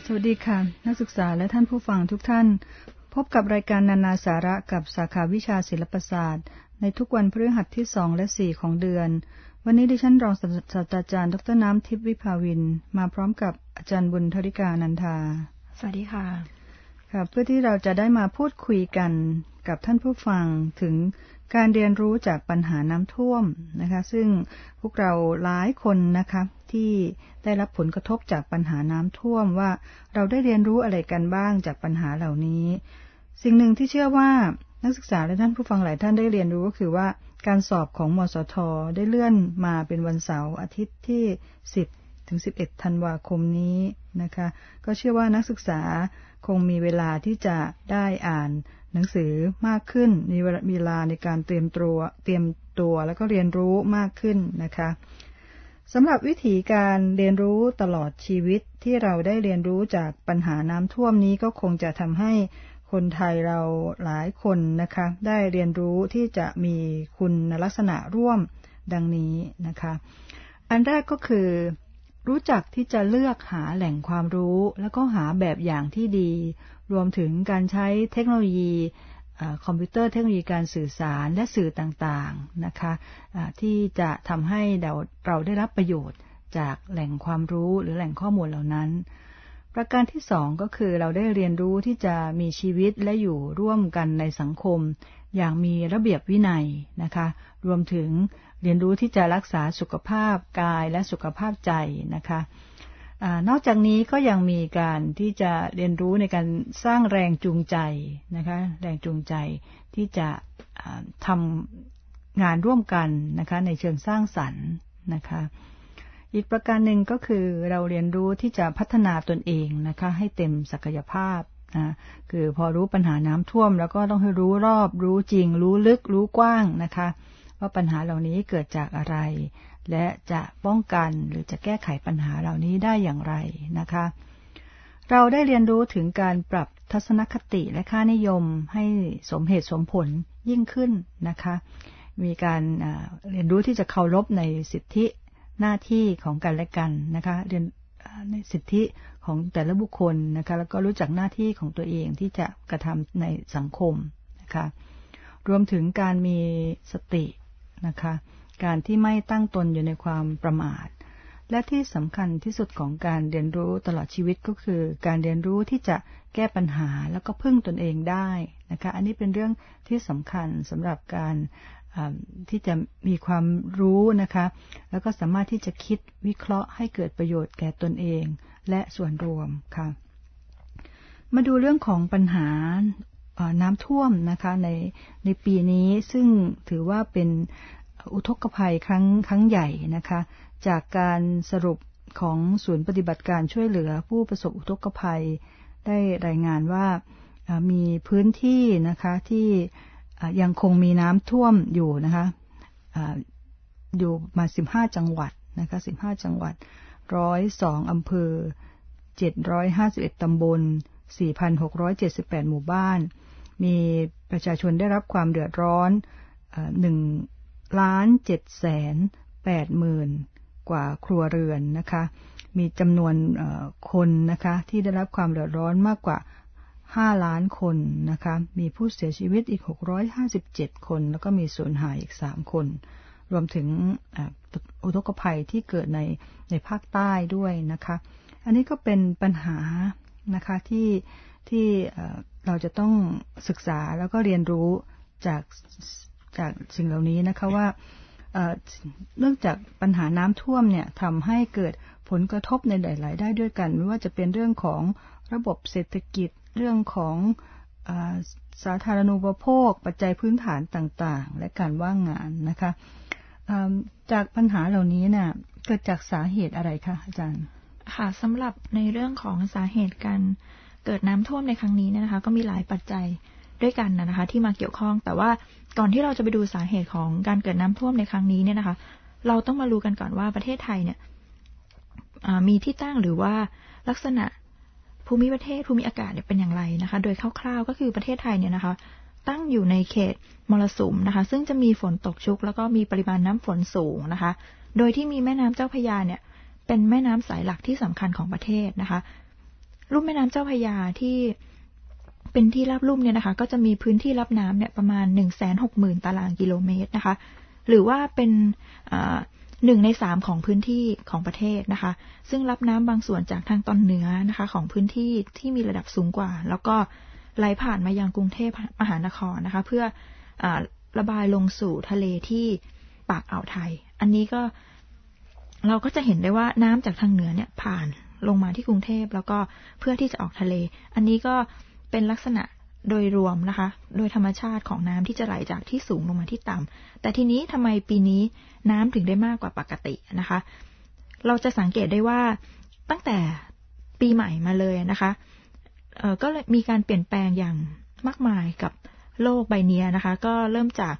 สวัสดีค่ะนักศึกษาและท่านผู้ฟังทุกท่านพบกับรายการนานาสาระกับสาขาวิชาศิลปศาสตร์ในทุกวันพฤหัสที่2และ4ของเดือนวันนี้ดิฉันรองศาสตราจารย์ดร.น้ำทิพย์วิภาวินมาพร้อมกับอาจารย์บุญธริกานันทาสวัสดีค่ะค่ะเพื่อที่เราจะได้มาพูดคุยกันกับท่านผู้ฟังถึงการเรียนรู้จากปัญหาน้ำท่วมนะคะซึ่งพวกเราหลายคนนะคะที่ได้รับผลกระทบจากปัญหาน้ำท่วมว่าเราได้เรียนรู้อะไรกันบ้างจากปัญหาเหล่านี้สิ่งหนึ่งที่เชื่อว่านักศึกษาและท่านผู้ฟังหลายท่านได้เรียนรู้ก็คือว่าการสอบของมสท.ได้เลื่อนมาเป็นวันเสาร์อาทิตย์ที่10 ถึง 11 ธันวาคมนี้นะคะก็เชื่อว่านักศึกษาคงมีเวลาที่จะได้อ่านหนังสือมากขึ้นมีเวลาในการเตรียมตัวแล้วก็เรียนรู้มากขึ้นนะคะสำหรับวิธีการเรียนรู้ตลอดชีวิตที่เราได้เรียนรู้จากปัญหาน้ำท่วมนี้ก็คงจะทำให้คนไทยเราหลายคนนะคะได้เรียนรู้ที่จะมีคุณลักษณะร่วมดังนี้นะคะอันแรกก็คือรู้จักที่จะเลือกหาแหล่งความรู้แล้วก็หาแบบอย่างที่ดีรวมถึงการใช้เทคโนโลยีคอมพิวเตอร์เทคโนโลยีการสื่อสารและสื่อต่างๆนะคะที่จะทำให้เราได้รับประโยชน์จากแหล่งความรู้หรือแหล่งข้อมูลเหล่านั้นประการที่2ก็คือเราได้เรียนรู้ที่จะมีชีวิตและอยู่ร่วมกันในสังคมอย่างมีระเบียบวินัยนะคะรวมถึงเรียนรู้ที่จะรักษาสุขภาพกายและสุขภาพใจนะคะนอกจากนี้ก็ยังมีการที่จะเรียนรู้ในการสร้างแรงจูงใจนะคะแรงจูงใจที่จะทำงานร่วมกันนะคะในเชิงสร้างสรรค์นะคะอีกประการหนึ่งก็คือเราเรียนรู้ที่จะพัฒนาตนเองนะคะให้เต็มศักยภาพคือพอรู้ปัญหาน้ำท่วมแล้วก็ต้องให้รู้รอบรู้จริงรู้ลึกรู้กว้างนะคะว่าปัญหาเหล่านี้เกิดจากอะไรและจะป้องกันหรือจะแก้ไขปัญหาเหล่านี้ได้อย่างไรนะคะเราได้เรียนรู้ถึงการปรับทัศนคติและค่านิยมให้สมเหตุสมผลยิ่งขึ้นนะคะมีการเรียนรู้ที่จะเคารพในสิทธิหน้าที่ของกันและกันนะคะเรียนในสิทธิของแต่ละบุคคลนะคะแล้วก็รู้จักหน้าที่ของตัวเองที่จะกระทำในสังคมนะคะรวมถึงการมีสตินะคะการที่ไม่ตั้งตนอยู่ในความประมาทและที่สำคัญที่สุดของการเรียนรู้ตลอดชีวิตก็คือการเรียนรู้ที่จะแก้ปัญหาแล้วก็พึ่งตนเองได้นะคะอันนี้เป็นเรื่องที่สำคัญสำหรับการที่จะมีความรู้นะคะแล้วก็สามารถที่จะคิดวิเคราะห์ให้เกิดประโยชน์แก่ตนเองและส่วนรวมค่ะมาดูเรื่องของปัญหาน้ำท่วมนะคะในปีนี้ซึ่งถือว่าเป็นอุทกภัยครั้งใหญ่นะคะจากการสรุปของศูนย์ปฏิบัติการช่วยเหลือผู้ประสบอุทกภัยได้รายงานว่ามีพื้นที่นะคะที่ยังคงมีน้ำท่วมอยู่นะคะอยู่มา15จังหวัดนะคะ15จังหวัด102อำเภอ751ตำบล 4,678 หมู่บ้านมีประชาชนได้รับความเดือดร้อน1,780,000 กว่าครัวเรือนนะคะมีจำนวนคนนะคะที่ได้รับความเดือดร้อนมากกว่า5 ล้านคนนะคะมีผู้เสียชีวิตอีก657คนแล้วก็มีสูญหายอีก3คนรวมถึงอุทกภัยที่เกิดในภาคใต้ด้วยนะคะอันนี้ก็เป็นปัญหานะคะที่เราจะต้องศึกษาแล้วก็เรียนรู้จากสิ่งเหล่านี้นะคะว่าเนื่องจากปัญหาน้ำท่วมเนี่ยทำให้เกิดผลกระทบในหลายๆได้ด้วยกันไม่ว่าจะเป็นเรื่องของระบบเศรษฐกิจเรื่องของสาธารณูปโภคปัจจัยพื้นฐานต่างๆและการว่างงานนะคะจากปัญหาเหล่านี้เนี่ยเกิดจากสาเหตุอะไรคะอาจารย์ค่ะสำหรับในเรื่องของสาเหตุการเกิดน้ำท่วมในครั้งนี้นะคะก็มีหลายปัจจัยด้วยกันนะคะที่มาเกี่ยวข้องแต่ว่าก่อนที่เราจะไปดูสาเหตุของการเกิดน้ำท่วมในครั้งนี้เนี่ยนะคะเราต้องมารู้กันก่อนว่าประเทศไทยเนี่ยมีที่ตั้งหรือว่าลักษณะภูมิประเทศภูมิอากาศเนี่ยเป็นอย่างไรนะคะโดยคร่าวๆก็คือประเทศไทยเนี่ยนะคะตั้งอยู่ในเขตมรสุมนะคะซึ่งจะมีฝนตกชุกแล้วก็มีปริมาณน้ำฝนสูงนะคะโดยที่มีแม่น้ำเจ้าพระยาเนี่ยเป็นแม่น้ำสายหลักที่สำคัญของประเทศนะคะลุ่มแม่น้ำเจ้าพระยาที่เป็นที่ราบลุ่มเนี่ยนะคะก็จะมีพื้นที่รับน้ำเนี่ยประมาณ 160,000 ตารางกิโลเมตรนะคะหรือว่าเป็น1 ใน 3ของพื้นที่ของประเทศนะคะซึ่งรับน้ำบางส่วนจากทางตอนเหนือนะคะของพื้นที่ที่มีระดับสูงกว่าแล้วก็ไหลผ่านมายังกรุงเทพมหานครนะคะเพื่อระบายลงสู่ทะเลที่ปากอ่าวไทยอันนี้ก็เราก็จะเห็นได้ว่าน้ำจากทางเหนือเนี่ยผ่านลงมาที่กรุงเทพแล้วก็เพื่อที่จะออกทะเลอันนี้ก็เป็นลักษณะโดยรวมนะคะโดยธรรมชาติของน้ำที่จะไหลจากที่สูงลงมาที่ต่ำแต่ทีนี้ทำไมปีนี้น้ำถึงได้มากกว่าปกตินะคะเราจะสังเกตได้ว่าตั้งแต่ปีใหม่มาเลยนะคะก็เลยมีการเปลี่ยนแปลงอย่างมากมายกับโลกใบนี้นะคะก็เริ่มจาก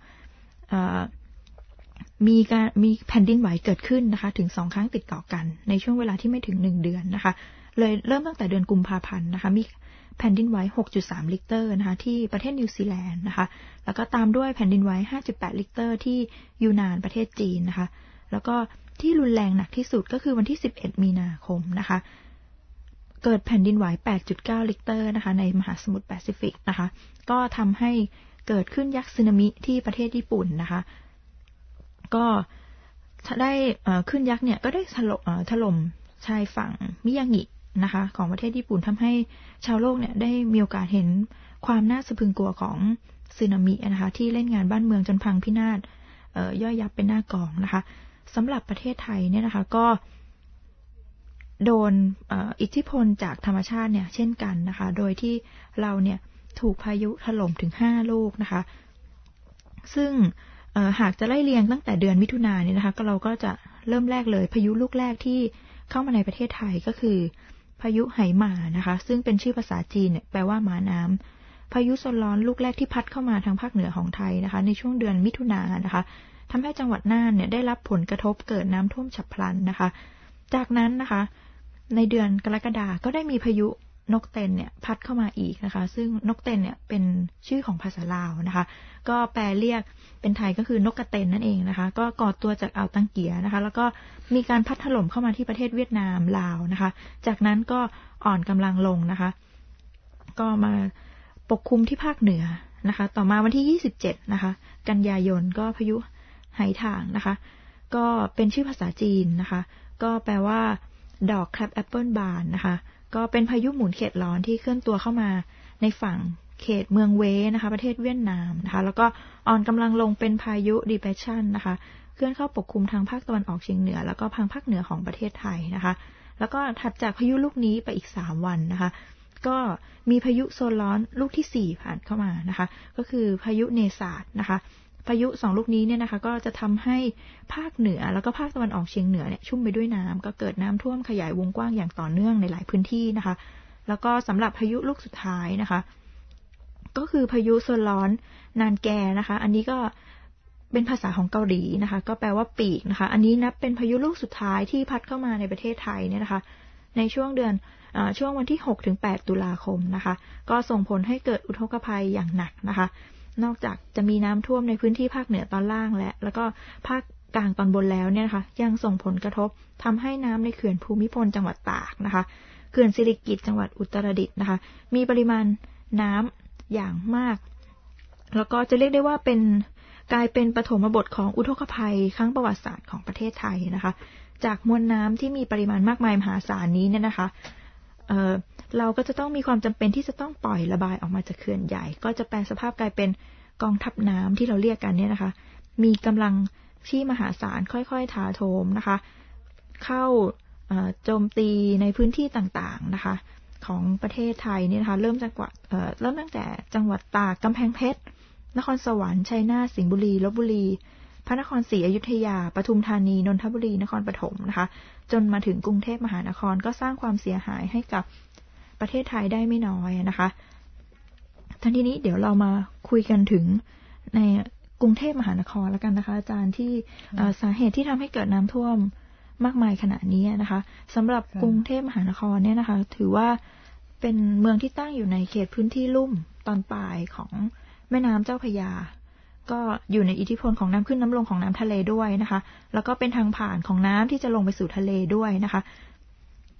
มีแผ่นดินไหวเกิดขึ้นนะคะถึง2 ครั้งติดต่อกันในช่วงเวลาที่ไม่ถึง1 เดือนนะคะเลยเริ่มตั้งแต่เดือนกุมภาพันธ์นะคะมีแผ่นดินไหว 6.3 ริกเตอร์นะคะที่ประเทศนิวซีแลนด์นะคะแล้วก็ตามด้วยแผ่นดินไหว 5.8 ริกเตอร์ที่ยูนานประเทศจีนนะคะแล้วก็ที่รุนแรงหนักที่สุดก็คือวันที่11 มีนาคมนะคะเกิดแผ่นดินไหว 8.9 ริกเตอร์นะคะในมหาสมุทรแปซิฟิกนะคะก็ทำให้เกิดขึ้นยักษ์สึนามิที่ประเทศญี่ปุ่นนะคะก็ได้ขึ้นยักษ์เนี่ยก็ได้ถล่มชายฝั่งมิยางินะคะของประเทศญี่ปุ่นทำให้ชาวโลกเนี่ยได้มีโอกาสเห็นความน่าสะพรึงกลัวของสึนามินะคะที่เล่นงานบ้านเมืองจนพังพินาศย่อยยับเป็นหน้ากองนะคะสำหรับประเทศไทยเนี่ยนะคะก็โดนอิทธิพลจากธรรมชาติเนี่ยเช่นกันนะคะโดยที่เราเนี่ยถูกพายุถล่มถึง5 ลูกนะคะซึ่งหากจะไล่เรียงตั้งแต่เดือนมิถุนายนเนี่ยนะคะก็เราก็จะเริ่มแรกเลยพายุลูกแรกที่เข้ามาในประเทศไทยก็คือพายุไหหมานะคะซึ่งเป็นชื่อภาษาจีนเนี่ยแปลว่าหมาน้ำพายุโซนร้อนลูกแรกที่พัดเข้ามาทางภาคเหนือของไทยนะคะในช่วงเดือนมิถุนายนนะคะทำให้จังหวัดน่านเนี่ยได้รับผลกระทบเกิดน้ำท่วมฉับพลันนะคะจากนั้นนะคะในเดือนกรกฎาคมก็ได้มีพายุนกเต็นเนี่ยพัดเข้ามาอีกนะคะซึ่งนกเต็นเนี่ยเป็นชื่อของภาษาลาวนะคะก็แปลเรียกเป็นไทยก็คือนกกระเต็นนั่นเองนะคะก็ก่อตัวจากอ่าวตังเกียนะคะแล้วก็มีการพัดถล่มเข้ามาที่ประเทศเวียดนามลาวนะคะจากนั้นก็อ่อนกำลังลงนะคะก็มาปกคลุมที่ภาคเหนือนะคะต่อมาวันที่27นะคะกันยายนก็พายุไหถ่างนะคะก็เป็นชื่อภาษาจีนนะคะก็แปลว่าดอกแคลปแอปเปิลบานนะคะก็เป็นพายุหมุนเขตร้อนที่เคลื่อนตัวเข้ามาในฝั่งเขตเมืองเวนะคะประเทศเวียดนามนะคะแล้วก็อ่อนกำลังลงเป็นพายุ depression นะคะเคลื่อนเข้าปกคลุมทางภาคตะวันออกเฉียงเหนือแล้วก็ทางภาคเหนือของประเทศไทยนะคะแล้วก็ถัดจากพายุลูกนี้ไปอีก3 วันนะคะก็มีพายุโซนร้อนลูกที่4ผ่านเข้ามานะคะก็คือพายุเนซาดนะคะพายุ2 ลูกนี้เนี่ยนะคะก็จะทำให้ภาคเหนือแล้วก็ภาคตะวันออกเฉียงเหนือเนี่ยชุ่มไปด้วยน้ำก็เกิดน้ำท่วมขยายวงกว้างอย่างต่อเนื่องในหลายพื้นที่นะคะแล้วก็สำหรับพายุลูกสุดท้ายนะคะก็คือพายุโซนร้อนนานแกนะคะอันนี้ก็เป็นภาษาของเกาหลีนะคะก็แปลว่าปีกนะคะอันนี้นับเป็นพายุลูกสุดท้ายที่พัดเข้ามาในประเทศไทยเนี่ยนะคะในช่วงวันที่6 ถึง 8 ตุลาคมนะคะก็ส่งผลให้เกิดอุทกภัยอย่างหนักนะคะนอกจากจะมีน้ำท่วมในพื้นที่ภาคเหนือตอนล่างแล้วก็ภาคกลางตอนบนแล้วเนี่ยนะคะยังส่งผลกระทบทำให้น้ำในเขื่อนภูมิพลจังหวัดตากนะคะเขื่อนสิริกิติ์จังหวัดอุตรดิตถ์นะคะมีปริมาณน้ำอย่างมากแล้วก็จะเรียกได้ว่ากลายเป็นปฐมบทของอุทกภัยครั้งประวัติศาสตร์ของประเทศไทยนะคะจากมวลน้ำที่มีปริมาณมากมายมหาศาลนี้เนี่ยนะคะเราก็จะต้องมีความจำเป็นที่จะต้องปล่อยระบายออกมาจากเขื่อนใหญ่ก็จะแปลสภาพกลายเป็นกองทัพน้ำที่เราเรียกกันเนี่ยนะคะมีกำลังที่มหาศาลค่อยๆถาโถมนะคะเข้าโจมตีในพื้นที่ต่างๆนะคะของประเทศไทยเนี่ยนะคะเริ่มตั้งแต่จังหวัดตากกำแพงเพชรนครสวรรค์ชัยนาทสิงห์บุรีลพบุรีพระนครศรีอยุธยาปทุมธานีนนทบุรีนครปฐมนะคะจนมาถึงกรุงเทพมหานครก็สร้างความเสียหายให้กับประเทศไทยได้ไม่น้อยนะคะทีนี้เดี๋ยวเรามาคุยกันถึงในกรุงเทพมหานครแล้วกันนะคะอาจารย์ที่สาเหตุที่ทำให้เกิดน้ำท่วมมากมายขนาดนี้นะคะสำหรับกรุงเทพมหานครเนี่ยนะคะถือว่าเป็นเมืองที่ตั้งอยู่ในเขตพื้นที่ลุ่มตอนปลายของแม่น้ำเจ้าพระยาก็อยู่ในอิทธิพลของน้ำขึ้นน้ำลงของน้ำทะเลด้วยนะคะแล้วก็เป็นทางผ่านของน้ำที่จะลงไปสู่ทะเลด้วยนะคะ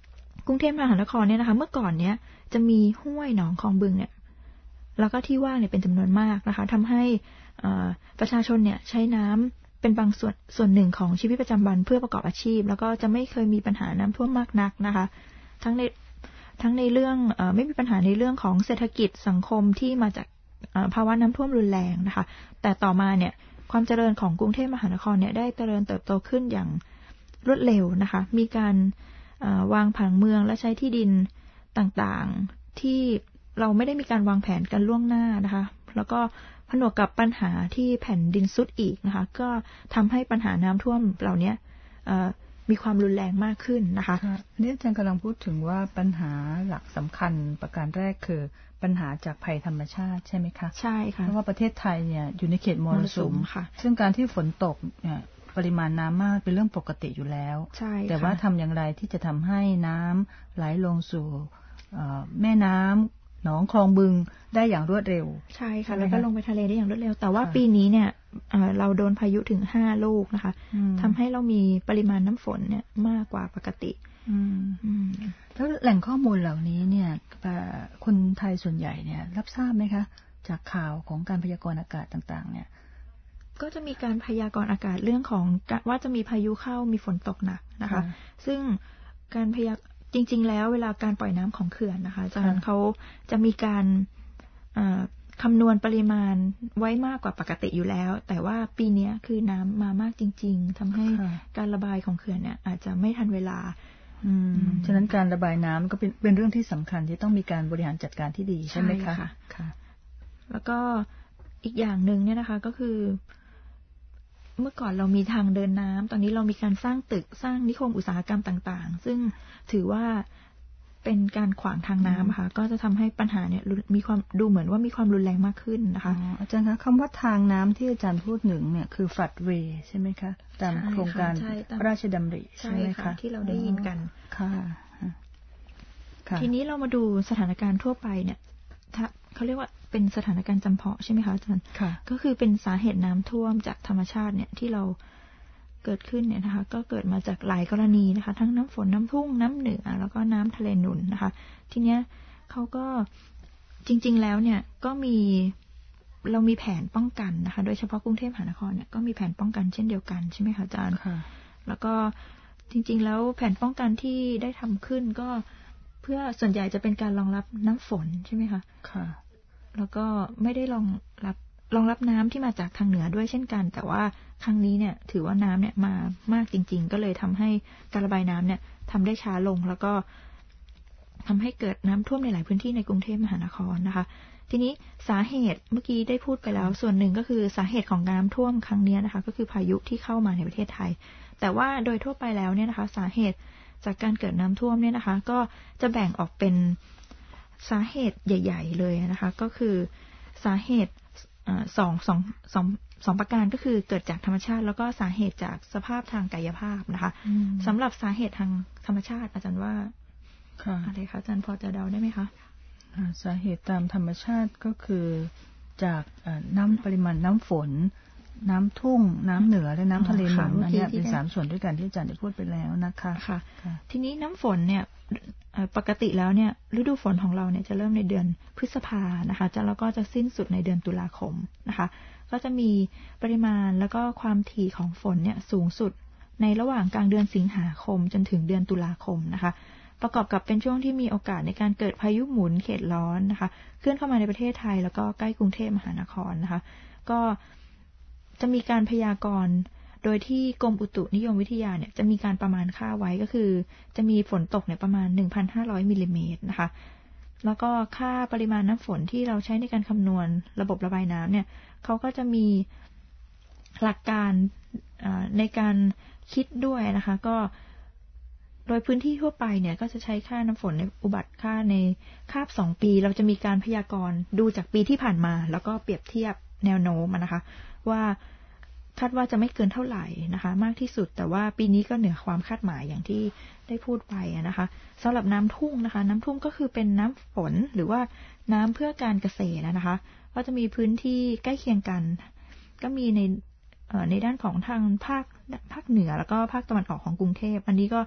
กรุงเทพมหานครเนี่ยนะคะเมื่อก่อนเนี้ยจะมีห้วยหนองคลองบึงเนี่ยแล้วก็ที่ว่างเนี่ยเป็นจำนวนมากนะคะทำให้ประชาชนเนี่ยใช้น้ำเป็นบางส่วนหนึ่งของชีวิตประจำวันเพื่อประกอบอาชีพแล้วก็จะไม่เคยมีปัญหาน้ำท่วมมากนักนะคะทั้งในเรื่องไม่มีปัญหาในเรื่องของเศรษฐกิจสังคมที่มาจากภาวะน้ำท่วมรุนแรงนะคะแต่ต่อมาเนี่ยความเจริญของกรุงเทพมหานครเนี่ยได้เจริญเติบโตขึ้นอย่างรวดเร็วนะคะมีการวางผังเมืองและใช้ที่ดินต่างๆที่เราไม่ได้มีการวางแผนกันล่วงหน้านะคะแล้วก็ผนวกกับปัญหาที่แผ่นดินทรุดอีกนะคะก็ทำให้ปัญหาน้ำท่วมเหล่านี้มีความรุนแรงมากขึ้นนะคะนี่อาจารย์กำลังพูดถึงว่าปัญหาหลักสำคัญประการแรกคือปัญหาจากภัยธรรมชาติใช่ไหมคะใช่ค่ะเพราะว่าประเทศไทยเนี่ยอยู่ในเขตมรสุมค่ะซึ่งการที่ฝนตกเนี่ยปริมาณน้ำมากเป็นเรื่องปกติอยู่แล้วแต่ว่าทำอย่างไรที่จะทำให้น้ำไหลลงสู่แม่น้ำหนองคลองบึงได้อย่างรวดเร็วใช่ค่ะแล้วก็ลงไปทะเลได้อย่างรวดเร็วแต่ว่าปีนี้เนี่ยเราโดนพายุถึง5 ลูกนะคะทำให้เรามีปริมาณน้ำฝนเนี่ยมากกว่าปกติแล้วแหล่งข้อมูลเหล่านี้เนี่ยคนไทยส่วนใหญ่เนี่ยรับทราบไหมคะจากข่าวของการพยากรณ์อากาศต่างๆเนี่ยก็จะมีการพยากรณ์อากาศเรื่องของว่าจะมีพายุเข้ามีฝนตกหนักนะคะซึ่งการจริงๆแล้วเวลาการปล่อยน้ำของเขื่อนนะคะอาจารย์เขาจะมีการคำนวณปริมาณไว้มากกว่าปกติอยู่แล้วแต่ว่าปีนี้คือน้ำมามากจริงๆทำให้การระบายของเขื่อนเนี่ยอาจจะไม่ทันเวลาฉะนั้นการระบายน้ำก็เป็นเรื่องที่สำคัญที่ต้องมีการบริหารจัดการที่ดีใช่ไหมคะค่ะแล้วก็อีกอย่างหนึ่งเนี่ยนะคะก็คือเมื่อก่อนเรามีทางเดินน้ำตอนนี้เรามีการสร้างตึกสร้างนิคมอุตสาหกรรมต่างๆซึ่งถือว่าเป็นการขวางทางน้ำค่ะก็จะทำให้ปัญหาเนี่ยมีความดูเหมือนว่ามีความรุนแรงมากขึ้นนะคะอาจารย์คะคำว่าทางน้ำที่อาจารย์พูดถึงเนี่ยคือฟลัดเวย์ใช่ไหมคะตามโครงการพระราชดำริใช่ไหมคะที่เราได้ยินกันค่ะทีนี้เรามาดูสถานการณ์ทั่วไปเนี่ยเขาเรียกว่าเป็นสถานการณ์จำเพาะใช่ไหมคะอาจารย์ก็คือเป็นสาเหตุน้ำท่วมจากธรรมชาติเนี่ยที่เราเกิดขึ้นเนี่ยนะคะก็เกิดมาจากหลายกรณีนะคะทั้งน้ำฝนน้ำทุ่งน้ำเหนือแล้วก็น้ำทะเลหนุนนะคะทีเนี้ยเขาก็จริงๆแล้วเนี่ยก็เรามีแผนป้องกันนะคะโดยเฉพาะกรุงเทพมหานครเนี่ยก็มีแผนป้องกันเช่นเดียวกันใช่ไหมคะอาจารย์แล้วก็จริงๆแล้วแผนป้องกันที่ได้ทำขึ้นก็เพื่อส่วนใหญ่จะเป็นการรองรับน้ำฝนใช่ไหมคะค่ะแล้วก็ไม่ได้รองรับน้ำที่มาจากทางเหนือด้วยเช่นกันแต่ว่าครั้งนี้เนี่ยถือว่าน้ำเนี่ยมามากจริงๆก็เลยทำให้การระบายน้ำเนี่ยทำได้ช้าลงแล้วก็ทำให้เกิดน้ำท่วมในหลายพื้นที่ในกรุงเทพมหานครนะคะทีนี้สาเหตุเมื่อกี้ได้พูดไปแล้วส่วนหนึ่งก็คือสาเหตุของน้ำท่วมครั้งนี้นะคะก็คือพายุที่เข้ามาในประเทศไทยแต่ว่าโดยทั่วไปแล้วเนี่ยนะคะสาเหตุจากการเกิดน้ำท่วมเนี่ยนะคะก็จะแบ่งออกเป็นสาเหตุใหญ่ๆเลยนะคะก็คือสาเหตุสองประการก็คือเกิดจากธรรมชาติแล้วก็สาเหตุจากสภาพทางกายภาพนะคะสำหรับสาเหตุทางธรรมชาติอาจารย์ว่าอะไรคะอาจารย์พอจะเดาได้ไหมคะสาเหตุตามธรรมชาติก็คือจากปริมาณน้ำฝนน้ำทุ่งน้ำเหนือและน้ำทะเลหนุนอันนี้เป็น3ส่วนด้วยกันที่อาจารย์ได้พูดไปแล้วนะคะค่ะทีนี้น้ำฝนเนี่ยปกติแล้วเนี่ยฤดูฝนของเราเนี่ยจะเริ่มในเดือนพฤษภานะคะแล้วก็จะสิ้นสุดในเดือนตุลาคมนะคะก็จะมีปริมาณแล้วก็ความถี่ของฝนเนี่ยสูงสุดในระหว่างกลางเดือนสิงหาคมจนถึงเดือนตุลาคมนะคะประกอบกับเป็นช่วงที่มีโอกาสในการเกิดพายุหมุนเขตร้อนนะคะเคลื่อนเข้ามาในประเทศไทยแล้วก็ใกล้กรุงเทพมหานครนะคะก็จะมีการพยากรณ์โดยที่กรมอุตุนิยมวิทยาเนี่ยจะมีการประมาณค่าไว้ก็คือจะมีฝนตกเนี่ยประมาณ 1,500 มิลลิเมตรนะคะแล้วก็ค่าปริมาณน้ำฝนที่เราใช้ในการคำนวณระบบระบายน้ำเนี่ยเขาก็จะมีหลักการในการคิดด้วยนะคะก็โดยพื้นที่ทั่วไปเนี่ยก็จะใช้ค่าน้ำฝนในอุบัติค่าในคาบ2 ปีเราจะมีการพยากรณ์ดูจากปีที่ผ่านมาแล้วก็เปรียบเทียบแนวโน้มนะคะว่าคาดว่าจะไม่เกินเท่าไหร่นะคะมากที่สุดแต่ว่าปีนี้ก็เหนือความคาดหมายอย่างที่ได้พูดไปนะคะสำหรับน้ำทุ่งนะคะน้ำทุ่งก็คือเป็นน้ำฝนหรือว่าน้ำเพื่อการเกษตรนะคะก็จะมีพื้นที่ใกล้เคียงกันก็มีในด้านของทางภาคเหนือแล้วก็ภาคตะวันออกของกรุงเทพอันนี้ก็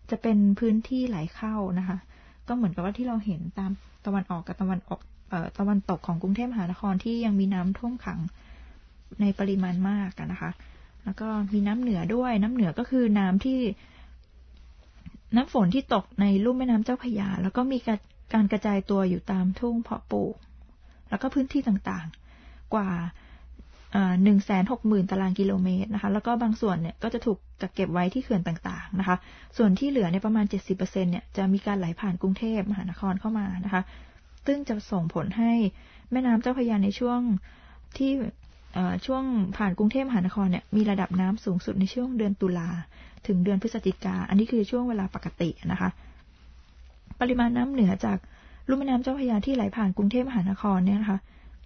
จะเป็นพื้นที่ไหลเข้านะคะก็เหมือนกับว่าที่เราเห็นตามตะวันออกกับตะวันตกของกรุงเทพมหานครที่ยังมีน้ำท่วมขังในปริมาณมากนะคะแล้วก็มีน้ำเหนือด้วยน้ำเหนือก็คือน้ำฝนที่ตกในลุ่มแม่น้ำเจ้าพระยาแล้วก็มีการกระจายตัวอยู่ตามทุ่งเพาะปลูกแล้วก็พื้นที่ต่างๆกว่า160,000 ตารางกิโลเมตรนะคะแล้วก็บางส่วนเนี่ยก็จะถูกกักเก็บไว้ที่เขื่อนต่างๆนะคะส่วนที่เหลือในประมาณ 70% เนี่ยจะมีการไหลผ่านกรุงเทพมหานครเข้ามานะคะซึ่งจะส่งผลให้แม่น้ำเจ้าพระยาในช่วงผ่านกรุงเทพมหานครเนี่ยมีระดับน้ำสูงสุดในช่วงเดือนตุลาถึงเดือนพฤศจิกาอันนี้คือช่วงเวลาปกตินะคะปริมาณน้ำเหนือจากลุ่มแม่น้ำเจ้าพระยาที่ไหลผ่านกรุงเทพมหานครเนี่ยนะคะ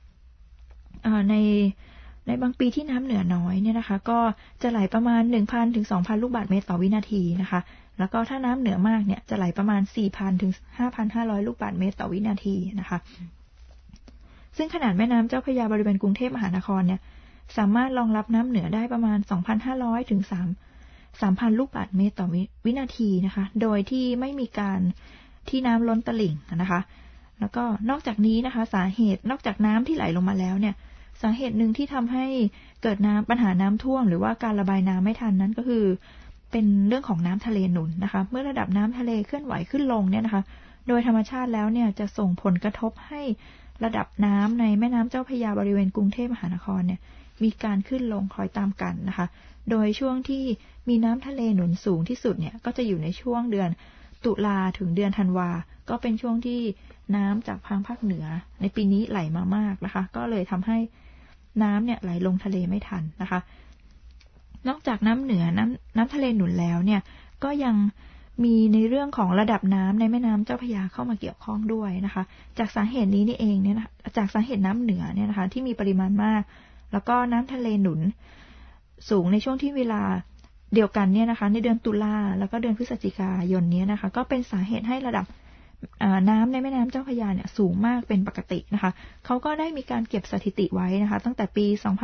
ในบางปีที่น้ำเหนือน้อยเนี่ยนะคะก็จะไหลประมาณ 1,000 ถึง 2,000 ลูกบาศก์เมตรต่อวินาทีนะคะแล้วก็ถ้าน้ำเหนือมากเนี่ยจะไหลประมาณ 4,000 ถึง 5,500 ลูกบาศก์เมตรต่อวินาทีนะคะซึ่งขนาดแม่น้ำเจ้าพระยาบริเวณกรุงเทพมหานครเนี่ยสามารถรองรับน้ำเหนือได้ประมาณ 2,500 ถึง 3,000 ลูกบาศก์เมตรต่อวินาทีนะคะโดยที่ไม่มีการที่น้ำล้นตลิ่งนะคะแล้วก็นอกจากนี้นะคะสาเหตุนอกจากน้ำที่ไหลลงมาแล้วเนี่ยสาเหตุหนึ่งที่ทำให้เกิดปัญหาน้ำท่วมหรือว่าการระบายน้ำไม่ทันนั้นก็คือเป็นเรื่องของน้ำทะเลหนุนนะคะเมื่อระดับน้ำทะเลเคลื่อนไหวขึ้นลงเนี่ยนะคะโดยธรรมชาติแล้วเนี่ยจะส่งผลกระทบให้ระดับน้ำในแม่น้ำเจ้าพระยาบริเวณกรุงเทพมหานครเนี่ยมีการขึ้นลงคอยตามกันนะคะโดยช่วงที่มีน้ำทะเลหนุนสูงที่สุดเนี่ยก็จะอยู่ในช่วงเดือนตุลาถึงเดือนธันวาก็เป็นช่วงที่น้ำจากทางภาคเหนือในปีนี้ไหลมามากนะคะก็เลยทำให้น้ำเนี่ยไหลลงทะเลไม่ทันนะคะนอกจากน้ำเหนือน้ำทะเลหนุนแล้วเนี่ยก็ยังมีในเรื่องของระดับน้ำในแม่น้ำเจ้าพระยาเข้ามาเกี่ยวข้องด้วยนะคะจากสาเหตุนี้นี่เองเนี่ยนะจากสาเหตุน้ำเหนือเนี่ยนะคะที่มีปริมาณมากแล้วก็น้ำทะเลหนุนสูงในช่วงที่เวลาเดียวกันเนี่ยนะคะในเดือนตุลาแล้วก็เดือนพฤศจิกายนนี้นะคะก็เป็นสาเหตุให้ระดับน้ำในแม่น้ำเจ้าพระยาเนี่ยสูงมากเป็นปกตินะคะเขาก็ได้มีการเก็บสถิติไว้นะคะตั้งแต่ปี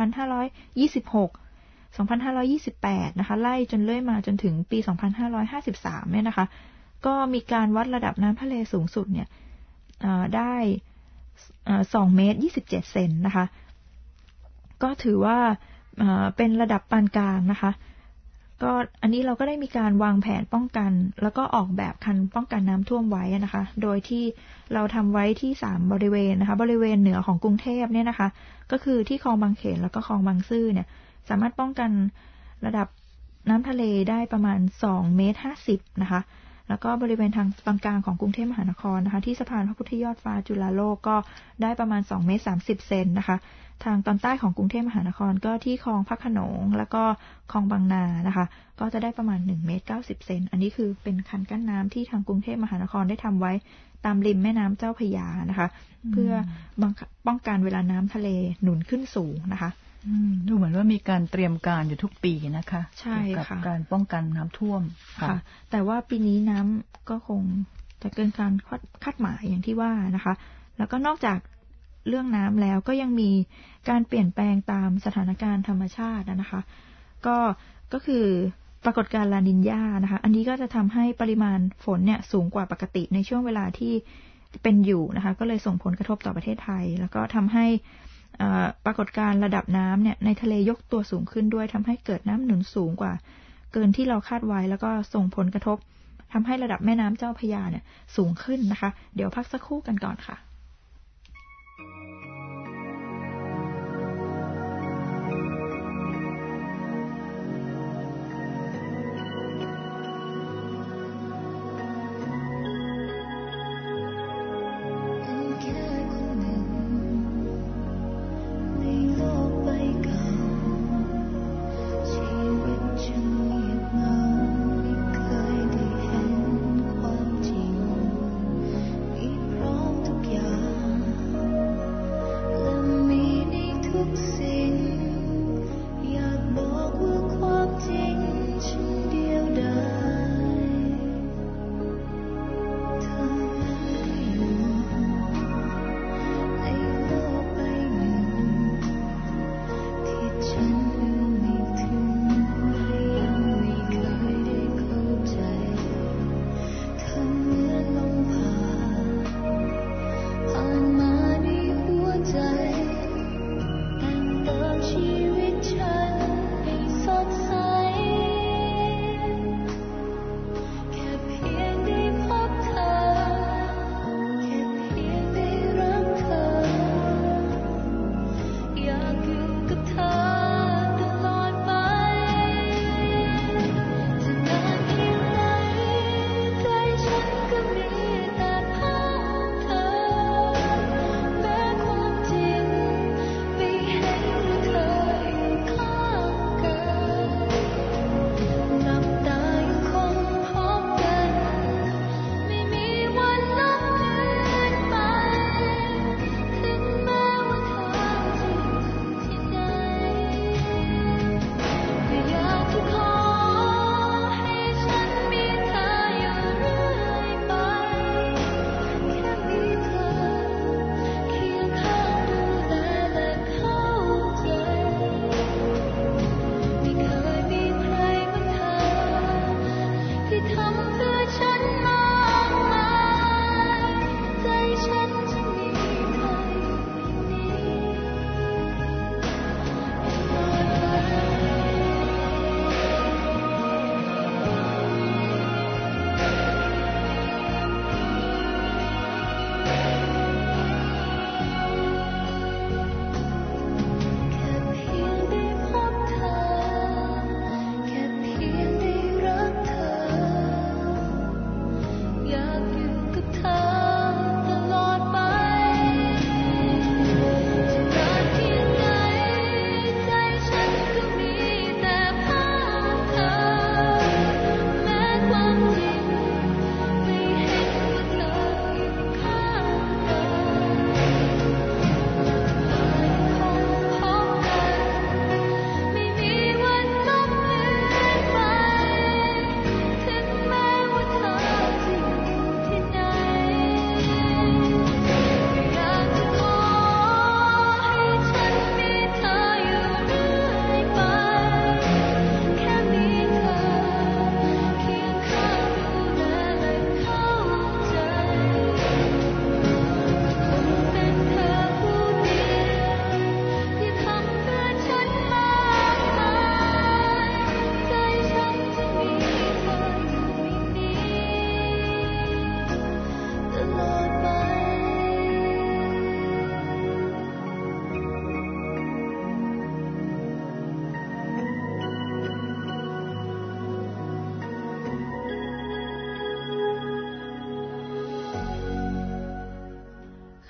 2526 2528 นะคะไล่จนเลื่อยมาจนถึงปี 2553 เนี่ยนะคะก็มีการวัดระดับน้ำทะเลสูงสุดเนี่ยได้2 เมตร 27 เซนนะคะก็ถือว่าเป็นระดับปานกลางนะคะก็อันนี้เราก็ได้มีการวางแผนป้องกันแล้วก็ออกแบบคันป้องกันน้ำท่วมไว้นะคะโดยที่เราทำไว้ที่3บริเวณนะคะบริเวณเหนือของกรุงเทพเนี่ยนะคะก็คือที่คลองบางเขนแล้วก็คลองบางซื่อเนี่ยสามารถป้องกันระดับน้ำทะเลได้ประมาณ2 เมตร 50นะคะแล้วก็บริเวณทางตอนกลางของกรุงเทพมหานครนะคะที่สะพานพระพุทธยอดฟ้าจุฬาโลกก็ได้ประมาณ2 เมตร 30 เซนนะคะทางตอนใต้ของกรุงเทพมหานครก็ที่คลองพระโขนงแล้วก็คลองบางนานะคะก็จะได้ประมาณ1 เมตร 90 เซนอันนี้คือเป็นคันกั้นน้ำที่ทางกรุงเทพมหานครได้ทำไว้ตามริมแม่น้ำเจ้าพระยานะคะเพื่อป้องกันเวลาน้ำทะเลหนุนขึ้นสูงนะคะดูเหมือนว่ามีการเตรียมการอยู่ทุกปีนะคะใช่ค่ะการป้องกันน้ำท่วมค่ะแต่ว่าปีนี้น้ำก็คงจะเกินการคาดหมายอย่างที่ว่านะคะแล้วก็นอกจากเรื่องน้ำแล้วก็ยังมีการเปลี่ยนแปลงตามสถานการณ์ธรรมชาตินะคะก็คือปรากฏการณ์ลานิญญานะคะอันนี้ก็จะทำให้ปริมาณฝนเนี่ยสูงกว่าปกติในช่วงเวลาที่เป็นอยู่นะคะก็เลยส่งผลกระทบต่อประเทศไทยแล้วก็ทำให้ปรากฏการณ์ระดับน้ำเนี่ยในทะเลยกตัวสูงขึ้นด้วยทำให้เกิดน้ำหนุนสูงกว่าเกินที่เราคาดไว้แล้วก็ส่งผลกระทบทำให้ระดับแม่น้ำเจ้าพระยาเนี่ยสูงขึ้นนะคะเดี๋ยวพักสักครู่กันก่อนค่ะทุกอย่าง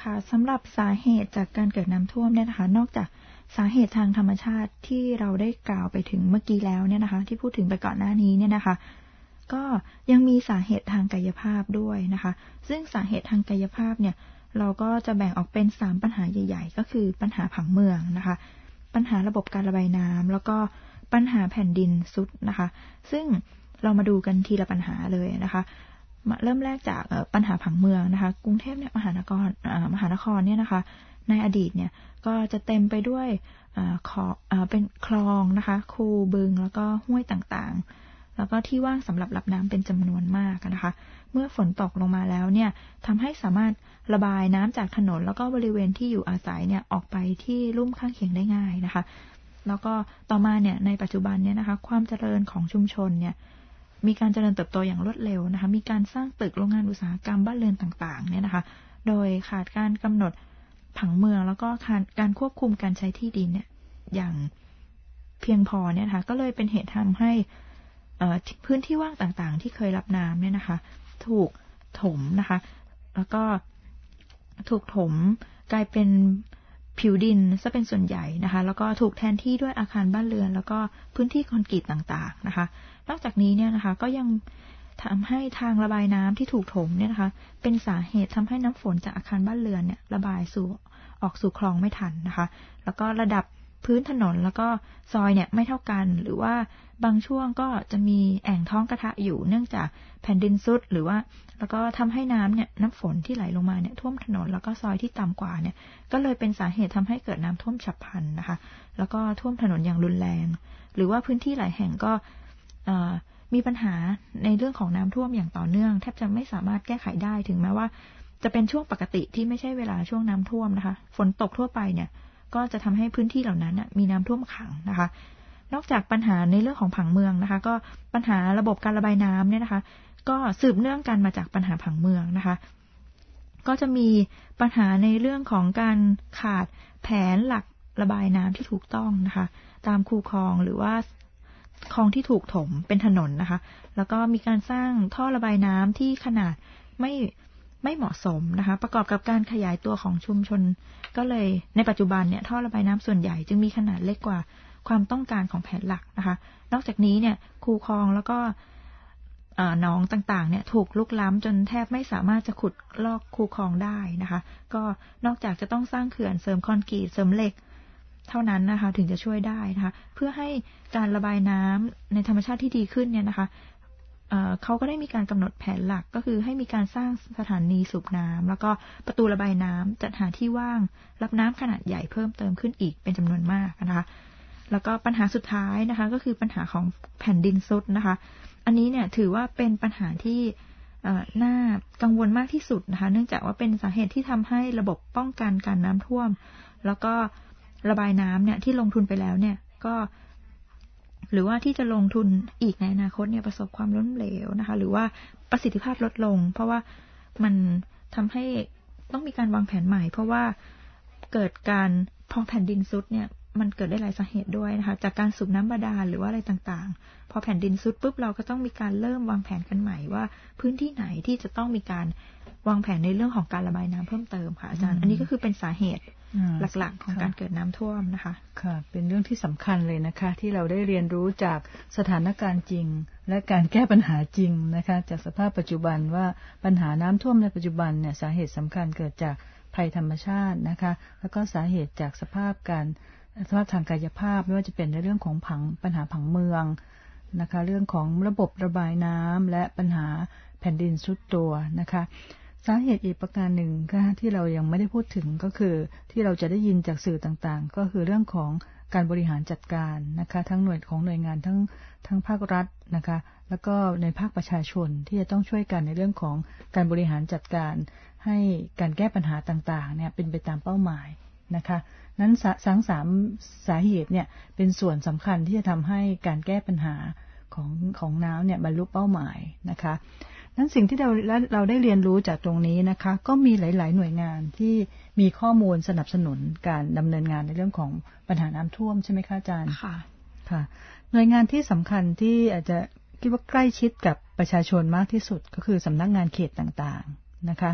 ค่ะสำหรับสาเหตุจากการเกิดน้ำท่วมเนี่ยนะคะนอกจากสาเหตุทางธรรมชาติที่เราได้กล่าวไปถึงเมื่อกี้แล้วเนี่ยนะคะที่พูดถึงไปก่อนหน้านี้เนี่ยนะคะก็ยังมีสาเหตุทางกายภาพด้วยนะคะซึ่งสาเหตุทางกายภาพเนี่ยเราก็จะแบ่งออกเป็น3ปัญหาใหญ่ๆก็คือปัญหาผังเมืองนะคะปัญหาระบบการระบายน้ำแล้วก็ปัญหาแผ่นดินทรุดนะคะซึ่งเรามาดูกันทีละปัญหาเลยนะคะเริ่มแรกจากปัญหาผังเมืองนะคะกรุงเทพเนี่ยมหานครเนี่ยนะคะในอดีตเนี่ยก็จะเต็มไปด้วยเป็นคลองนะคะคูบึงแล้วก็ห้วยต่างๆแล้วก็ที่ว่างสำหรับรับน้ำเป็นจำนวนมากนะคะเมื่อฝนตกลงมาแล้วเนี่ยทำให้สามารถระบายน้ำจากถนนแล้วก็บริเวณที่อยู่อาศัยเนี่ยออกไปที่ลุ่มข้างเคียงได้ง่ายนะคะแล้วก็ต่อมาเนี่ยในปัจจุบันเนี่ยนะคะความเจริญของชุมชนเนี่ยมีการเจริญเติบโตอย่างรวดเร็วนะคะมีการสร้างตึกโรงงานอุตสาหกรรมบ้านเรือนต่างๆเนี่ยนะคะโดยขาดการกำหนดผังเมืองแล้วก็การควบคุมการใช้ที่ดินเนี่ยอย่างเพียงพอเนี่ยนะคะก็เลยเป็นเหตุทำให้พื้นที่ว่างต่างๆที่เคยรับน้ำเนี่ยนะคะถูกถมนะคะแล้วก็ถูกถมกลายเป็นผิวดินซะเป็นส่วนใหญ่นะคะแล้วก็ถูกแทนที่ด้วยอาคารบ้านเรือนแล้วก็พื้นที่คอนกรีตต่างๆนะคะนอกจากนี้เนี่ยนะคะก็ยังทำให้ทางระบายน้ำที่ถูกถมเนี่ยนะคะเป็นสาเหตุทำให้น้ำฝนจากอาคารบ้านเรือนเนี่ยระบายออกสู่คลองไม่ทันนะคะแล้วก็ระดับพื้นถนนแล้วก็ซอยเนี่ยไม่เท่ากันหรือว่าบางช่วงก็จะมีแอ่งท้องกระทะอยู่เนื่องจากแผ่นดินทรุดหรือว่าแล้วก็ทำให้น้ำฝนที่ไหลลงมาเนี่ยท่วมถนนแล้วก็ซอยที่ต่ำกว่าเนี่ยก็เลยเป็นสาเหตุทำให้เกิดน้ำท่วมฉับพลันนะคะแล้วก็ท่วมถนนอย่างรุนแรงหรือว่าพื้นที่หลายแห่งก็มีปัญหาในเรื่องของน้ำท่วมอย่างต่อเนื่องแทบจะไม่สามารถแก้ไขได้ถึงแม้ว่าจะเป็นช่วงปกติที่ไม่ใช่เวลาช่วงน้ำท่วมนะคะฝนตกทั่วไปเนี่ยก็จะทำให้พื้นที่เหล่านั้นมีน้ำท่วมขังนะคะนอกจากปัญหาในเรื่องของผังเมืองนะคะก็ปัญหาระบบการระบายน้ำเนี่ยนะคะก็สืบเนื่องกันมาจากปัญหาผังเมืองนะคะก็จะมีปัญหาในเรื่องของการขาดแผนหลักระบายน้ำที่ถูกต้องนะคะตามคูคลองหรือว่าคลองที่ถูกถมเป็นถนนนะคะแล้วก็มีการสร้างท่อระบายน้ำที่ขนาดไม่เหมาะสมนะคะประกอบกับการขยายตัวของชุมชนก็เลยในปัจจุบันเนี่ยท่อระบายน้ำส่วนใหญ่จึงมีขนาดเล็กกว่าความต้องการของแผนหลักนะคะนอกจากนี้เนี่ยคูคลองแล้วก็หนองต่างๆเนี่ยถูกลุกล้ำจนแทบไม่สามารถจะขุดลอกคูคลองได้นะคะก็นอกจากจะต้องสร้างเขื่อนเสริมคอนกรีตเสริมเหล็กเท่านั้นนะคะถึงจะช่วยได้นะคะเพื่อให้การระบายน้ำในธรรมชาติที่ดีขึ้นเนี่ยนะคะเขาก็ได้มีการกำหนดแผนหลักก็คือให้มีการสร้างสถานีสูบน้ำแล้วก็ประตูระบายน้ำจัดหาที่ว่างรับน้ำขนาดใหญ่เพิ่มเติมขึ้นอีกเป็นจำนวนมากนะคะแล้วก็ปัญหาสุดท้ายนะคะก็คือปัญหาของแผ่นดินทรุดนะคะอันนี้เนี่ยถือว่าเป็นปัญหาที่น่ากังวลมากที่สุดนะคะเนื่องจากว่าเป็นสาเหตุที่ทำให้ระบบป้องกันการน้ำท่วมแล้วก็ระบายน้ำเนี่ยที่ลงทุนไปแล้วเนี่ยก็หรือว่าที่จะลงทุนอีกในอนาคตเนี่ยประสบความล้มเหลวนะคะหรือว่าประสิทธิภาพลดลงเพราะว่ามันทำให้ต้องมีการวางแผนใหม่เพราะว่าเกิดการพอแผ่นดินทรุดเนี่ยมันเกิดได้หลายสาเหตุด้วยนะคะจากการสูบน้ำบาดาลหรือว่าอะไรต่างๆพอแผ่นดินทรุดปุ๊บเราก็ต้องมีการเริ่มวางแผนกันใหม่ว่าพื้นที่ไหนที่จะต้องมีการวางแผนในเรื่องของการระบายน้ำเพิ่มเติมค่ะอาจารย์อันนี้ก็คือเป็นสาเหตุหลักๆของการเกิดน้ำท่วมนะคะค่ะเป็นเรื่องที่สำคัญเลยนะคะที่เราได้เรียนรู้จากสถานการณ์จริงและการแก้ปัญหาจริงนะคะจากสภาพปัจจุบันว่าปัญหาน้ำท่วมในปัจจุบันเนี่ยสาเหตุสำคัญเกิดจากภัยธรรมชาตินะคะแล้วก็สาเหตุจากสภาพทางกายภาพไม่ว่าจะเป็นในเรื่องของปัญหาผังเมืองนะคะเรื่องของระบบระบายน้ำและปัญหาแผ่นดินทรุดตัวนะคะสาเหตุอีกประการหนึ่งที่เรายังไม่ได้พูดถึงก็คือที่เราจะได้ยินจากสื่อต่างๆก็คือเรื่องของการบริหารจัดการนะคะทั้งหน่วยงานทั้งภาครัฐนะคะแล้วก็ในภาคประชาชนที่จะต้องช่วยกันในเรื่องของการบริหารจัดการให้การแก้ปัญหาต่างๆเนี่ยเป็นไปตามเป้าหมายนะคะนั้นทั้ง3สาเหตุเนี่ยเป็นส่วนสำคัญที่จะทำให้การแก้ปัญหาของน้ำเนี่ยบรรลุเป้าหมายนะคะนั้นสิ่งที่เราได้เรียนรู้จากตรงนี้นะคะก็มีหลายๆหน่วยงานที่มีข้อมูลสนับสนุนการดำเนินงานในเรื่องของปัญหาน้ำท่วมใช่ไหมคะอาจารย์ค่ะหน่วยงานที่สำคัญที่อาจจะคิดว่าใกล้ชิดกับประชาชนมากที่สุดก็คือสำนักงานเขตต่างๆนะคะ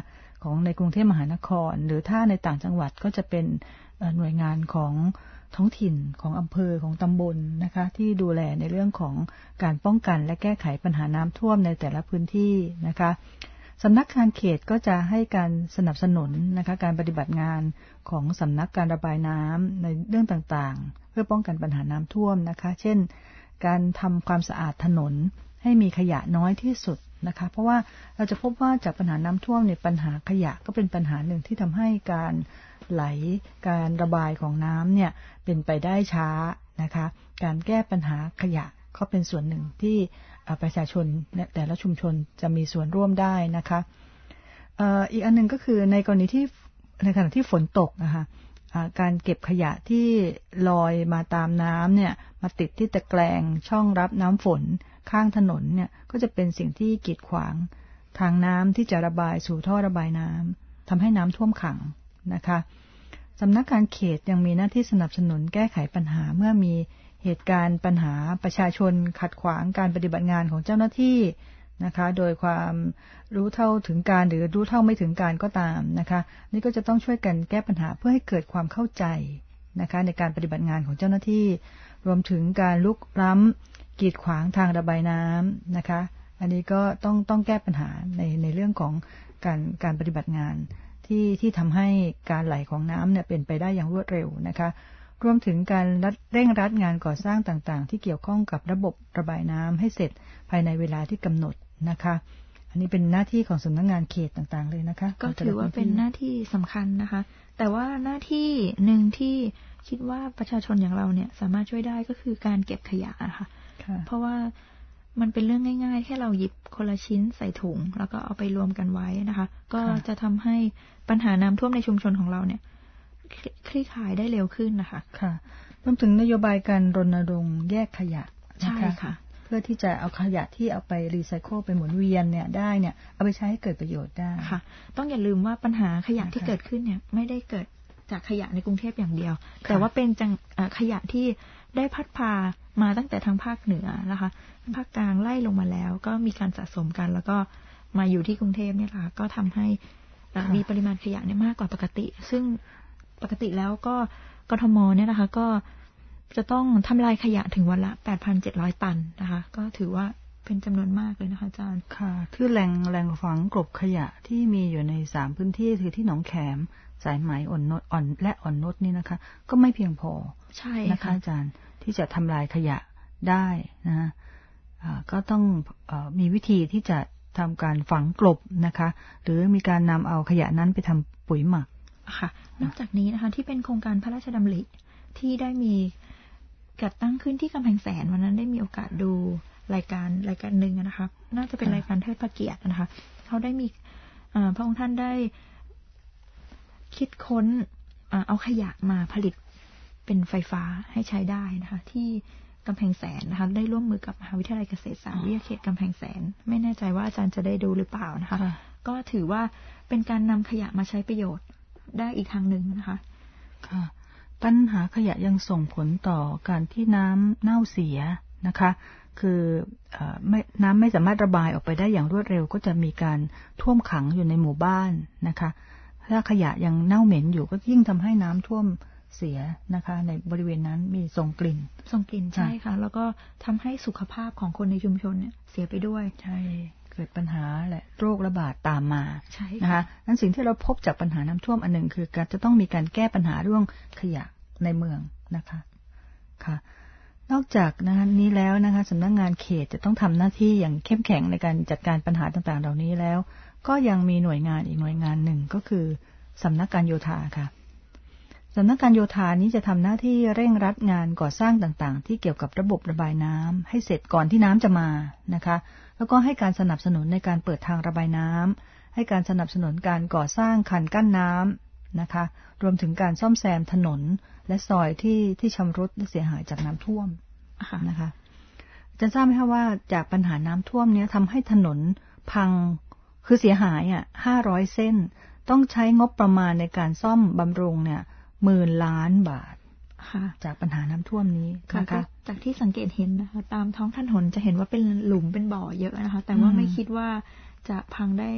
ของในกรุงเทพมหานครหรือถ้าในต่างจังหวัดก็จะเป็นหน่วยงานของท้องถิ่นของอำเภอของตำบลนะคะที่ดูแลในเรื่องของการป้องกันและแก้ไขปัญหาน้ำท่วมในแต่ละพื้นที่นะคะสำนักงานเขตก็จะให้การสนับสนุนนะคะการปฏิบัติงานของสำนักการระบายน้ำในเรื่องต่างๆเพื่อป้องกันปัญหาน้ำท่วมนะคะเช่นการทำความสะอาดถนนให้มีขยะน้อยที่สุดนะคะเพราะว่าเราจะพบว่าจากปัญหาน้ำท่วมในปัญหาขยะก็เป็นปัญหาหนึ่งที่ทำให้การไหลการระบายของน้ำเนี่ยเป็นไปได้ช้านะคะการแก้ปัญหาขยะก็เป็นส่วนหนึ่งที่ประชาชนแต่ละชุมชนจะมีส่วนร่วมได้นะคะอีกอันหนึ่งก็คือในกรณีที่ในขณะที่ฝนตกนะคะการเก็บขยะที่ลอยมาตามน้ำเนี่ยมาติดที่ตะแกรงช่องรับน้ำฝนข้างถนนเนี่ยก็จะเป็นสิ่งที่กีดขวางทางน้ำที่จะระบายสู่ท่อระบายน้ำทำให้น้ำท่วมขังนะคะสำนักงานเขตยังมีหน้าที่สนับสนุนแก้ไขปัญหาเมื่อมีเหตุการณ์ปัญหาประชาชนขัดขวางการปฏิบัติงานของเจ้าหน้าที่นะคะโดยความรู้เท่าถึงการหรือรู้เท่าไม่ถึงการก็ตามนะคะนี่ก็จะต้องช่วยกันแก้ปัญหาเพื่อให้เกิดความเข้าใจนะคะในการปฏิบัติงานของเจ้าหน้าที่รวมถึงการลุกล้ำกีดขวางทางระบายน้ำนะคะอันนี้ก็ต้องแก้ปัญหาในเรื่องของการปฏิบัติงานที่ทำให้การไหลของน้ำเนี่ยเป็นไปได้อย่างรวดเร็วนะคะรวมถึงการเร่งรัดงานก่อสร้างต่างๆที่เกี่ยวข้องกับระบบระบายน้ำให้เสร็จภายในเวลาที่กำหนดนะคะอันนี้เป็นหน้าที่ของสำนักงานเขตต่างๆเลยนะคะก็ถือว่าเป็นหน้าที่สำคัญนะคะแต่ว่าหน้าที่หนึ่งที่คิดว่าประชาชนอย่างเราเนี่ยสามารถช่วยได้ก็คือการเก็บขยะค่ะเพราะว่ามันเป็นเรื่องง่ายๆแค่เราหยิบคนละชิ้นใส่ถุงแล้วก็เอาไปรวมกันไว้นะคะก็จะทำให้ปัญหาน้ำท่วมในชุมชนของเราเนี่ยคลี่คลายได้เร็วขึ้นนะคะค่ะรวมถึงนโยบายการรณรงค์แยกขยะนะคะเพื่อที่จะเอาขยะที่เอาไปรีไซเคิลไปหมุนเวียนเนี่ยได้เนี่ยเอาไปใช้ให้เกิดประโยชน์ได้ค่ะต้องอย่าลืมว่าปัญหาขยะที่เกิดขึ้นเนี่ยไม่ได้เกิดจากขยะในกรุงเทพอย่างเดียวแต่ว่าเป็นขยะที่ได้พัดพามาตั้งแต่ทางภาคเหนือนะคะภาคกลางไล่ลงมาแล้วก็มีการสะสมกันแล้วก็มาอยู่ที่กรุงเทพเนี่ยค่ะก็ทำให้มีปริมาณขยะเนี่ยมากกว่าปกติซึ่งปกติแล้วก็กทมเนี่ยนะคะก็จะต้องทำลายขยะถึงวันละ 8,700 ตันนะคะก็ถือว่าเป็นจำนวนมากเลยนะคะอาจารย์ค่ะคือแหล่งฝังกลบขยะที่มีอยู่ใน3พื้นที่คือที่หนองแขมสายไหมอ่อนนุชนี่นะคะก็ไม่เพียงพอใช่นะคะอาจารย์ที่จะทำลายขยะได้นะก็ต้องมีวิธีที่จะทำการฝังกลบนะคะหรือมีการนำเอาขยะนั้นไปทำปุ๋ยหมักค่ะนอกจากนี้นะคะที่เป็นโครงการพระราชดำริที่ได้มีจัดตั้งขึ้นที่กำแพงแสนวันนั้นได้มีโอกาสดูรายการหนึ่งนะคะน่าจะเป็นรายการเทิดพระเกียรตินะคะเขาได้มีพระองค์ท่านได้คิดค้นเอาขยะมาผลิตเป็นไฟฟ้าให้ใช้ได้นะคะที่กำแพงแสนนะคะได้ร่วมมือกับมหาวิทยาลัยเกษตรศาสตร์วิทยาเขตกำแพงแสนไม่แน่ใจว่าอาจารย์จะได้ดูหรือเปล่านะคะก็ถือว่าเป็นการนำขยะมาใช้ประโยชน์ได้อีกทางหนึ่งนะคะค่ะปัญหาขยะยังส่งผลต่อการที่น้ำเน่าเสียนะคะคือน้ำไม่สามารถระบายออกไปได้อย่างรวดเร็วก็จะมีการท่วมขังอยู่ในหมู่บ้านนะคะถ้าขยะยังเน่าเหม็นอยู่ก็ยิ่งทำให้น้ำท่วมเสียนะคะในบริเวณนั้นมีส่งกลิ่นใช่ค่ะแล้วก็ทำให้สุขภาพของคนในชุมชนเนี่ยเสียไปด้วยใช่เกิดปัญหาและโรคระบาดตามมานะคะนั้นสิ่งที่เราพบจากปัญหาน้ำท่วมอันหนึ่งคือการจะต้องมีการแก้ปัญหาเรื่องขยะในเมืองนะคะค่ะนอกจากนี้แล้วนะคะสำนักงานเขตจะต้องทำหน้าที่อย่างเข้มแข็งในการจัดการปัญหาต่างๆเหล่านี้แล้วก็ยังมีหน่วยงานอีกหน่วยงานหนึ่งก็คือสำนักการโยธาค่ะสำนักการโยธานี้จะทำหน้าที่เร่งรัดงานก่อสร้างต่างๆที่เกี่ยวกับระบบระบายน้ำให้เสร็จก่อนที่น้ำจะมานะคะแล้วก็ให้การสนับสนุนในการเปิดทางระบายน้ำให้การสนับสนุนการก่อสร้างคันกั้นน้ำนะคะรวมถึงการซ่อมแซมถนนและซอยที่ชำรุดและเสียหายจากน้ำท่วมนะคะจะทราบไหมคะว่าจากปัญหาน้ำท่วมนี้ทำให้ถนนพังคือเสียหาย500 เส้นต้องใช้งบประมาณในการซ่อมบำรุงเนี่ย10,000 ล้านบาทจากปัญหาน้ำท่วมนี้นะคะจากที่สังเกตเห็นนะคะตามท้องถนนจะเห็นว่าเป็นหลุมเป็นบ่อเยอะนะคะแต่ว่าไม่คิดว่าจะพังได้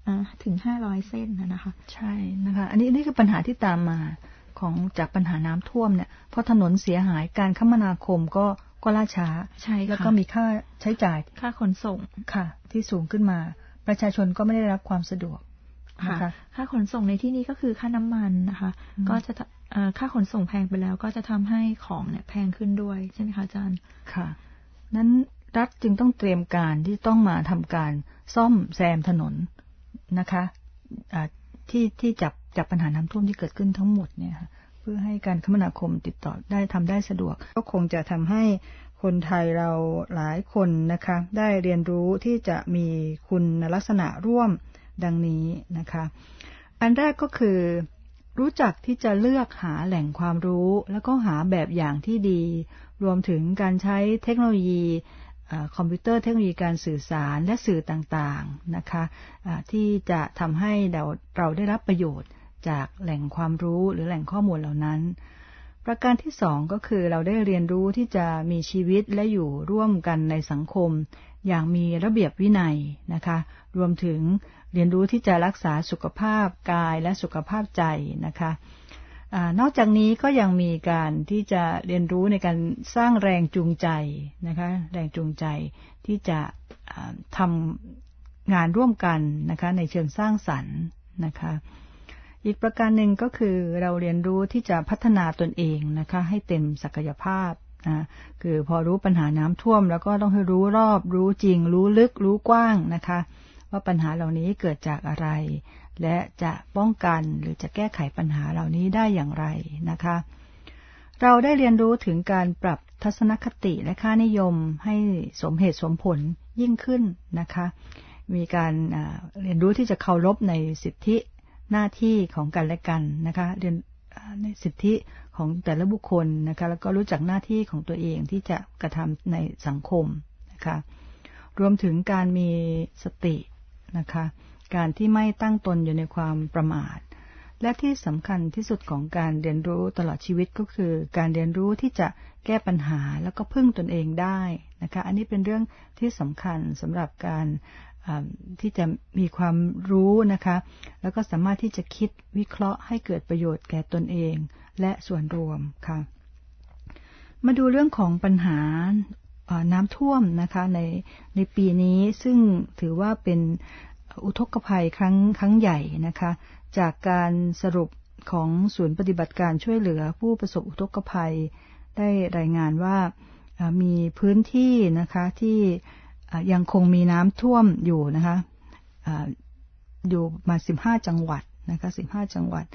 ถึง500 เส้นนะคะใช่นะคะอันนี้คือปัญหาที่ตามมาของจากปัญหาน้ำท่วมเนี่ยพอถนนเสียหายการคมนาคมก็ล่าช้าใช่ค่ะแล้วก็มีค่าใช้จ่ายค่าขนส่งค่ะที่สูงขึ้นมาประชาชนก็ไม่ได้รับความสะดวกค่ะค่าขนส่งในที่นี้ก็คือค่าน้ำมันนะคะก็จะค่าขนส่งแพงไปแล้วก็จะทำให้ของเนี่ยแพงขึ้นด้วยใช่ไหมคะอาจารย์ค่ะนั้นรัฐจึงต้องเตรียมการที่ต้องมาทำการซ่อมแซมถนนนะคะที่จับปัญหาน้ำท่วมที่เกิดขึ้นทั้งหมดเนี่ยเพื่อให้การคมนาคมติดต่อได้ทำได้สะดวกก็คงจะทำให้คนไทยเราหลายคนนะคะได้เรียนรู้ที่จะมีคุณลักษณะร่วมดังนี้นะคะอันแรกก็คือรู้จักที่จะเลือกหาแหล่งความรู้แล้วก็หาแบบอย่างที่ดีรวมถึงการใช้เทคโนโลยีคอมพิวเตอร์เทคโนโลยีการสื่อสารและสื่อต่างๆนะคะที่จะทำให้เราได้รับประโยชน์จากแหล่งความรู้หรือแหล่งข้อมูลเหล่านั้นประการที่2ก็คือเราได้เรียนรู้ที่จะมีชีวิตและอยู่ร่วมกันในสังคมอย่างมีระเบียบวินัยนะคะรวมถึงเรียนรู้ที่จะรักษาสุขภาพกายและสุขภาพใจนะคะนอกจากนี้ก็ยังมีการที่จะเรียนรู้ในการสร้างแรงจูงใจนะคะแรงจูงใจที่จะทำงานร่วมกันนะคะในเชิงสร้างสรรค์นะคะอีกประการหนึ่งก็คือเราเรียนรู้ที่จะพัฒนาตนเองนะคะให้เต็มศักยภาพคือพอรู้ปัญหาน้ำท่วมแล้วก็ต้องให้รู้รอบรู้จริงรู้ลึกรู้กว้างนะคะว่าปัญหาเหล่านี้เกิดจากอะไรและจะป้องกันหรือจะแก้ไขปัญหาเหล่านี้ได้อย่างไรนะคะเราได้เรียนรู้ถึงการปรับทัศนคติและค่านิยมให้สมเหตุสมผลยิ่งขึ้นนะคะมีการเรียนรู้ที่จะเคารพในสิทธิหน้าที่ของกันและกันนะคะเรียนในสิทธิของแต่ละบุคคลนะคะแล้วก็รู้จักหน้าที่ของตัวเองที่จะกระทำในสังคมนะคะรวมถึงการมีสตินะคะการที่ไม่ตั้งตนอยู่ในความประมาทและที่สำคัญที่สุดของการเรียนรู้ตลอดชีวิตก็คือการเรียนรู้ที่จะแก้ปัญหาแล้วก็พึ่งตนเองได้นะคะอันนี้เป็นเรื่องที่สำคัญสำหรับการที่จะมีความรู้นะคะแล้วก็สามารถที่จะคิดวิเคราะห์ให้เกิดประโยชน์แก่ตนเองและส่วนรวมค่ะมาดูเรื่องของปัญหาน้ำท่วมนะคะในปีนี้ซึ่งถือว่าเป็นอุทกภัยครั้งใหญ่นะคะจากการสรุปของศูนย์ปฏิบัติการช่วยเหลือผู้ประสบอุทกภัยได้รายงานว่ามีพื้นที่นะคะที่ยังคงมีน้ำท่วมอยู่นะคะอยู่มา15 จังหวัดนะคะ15 จังหวัด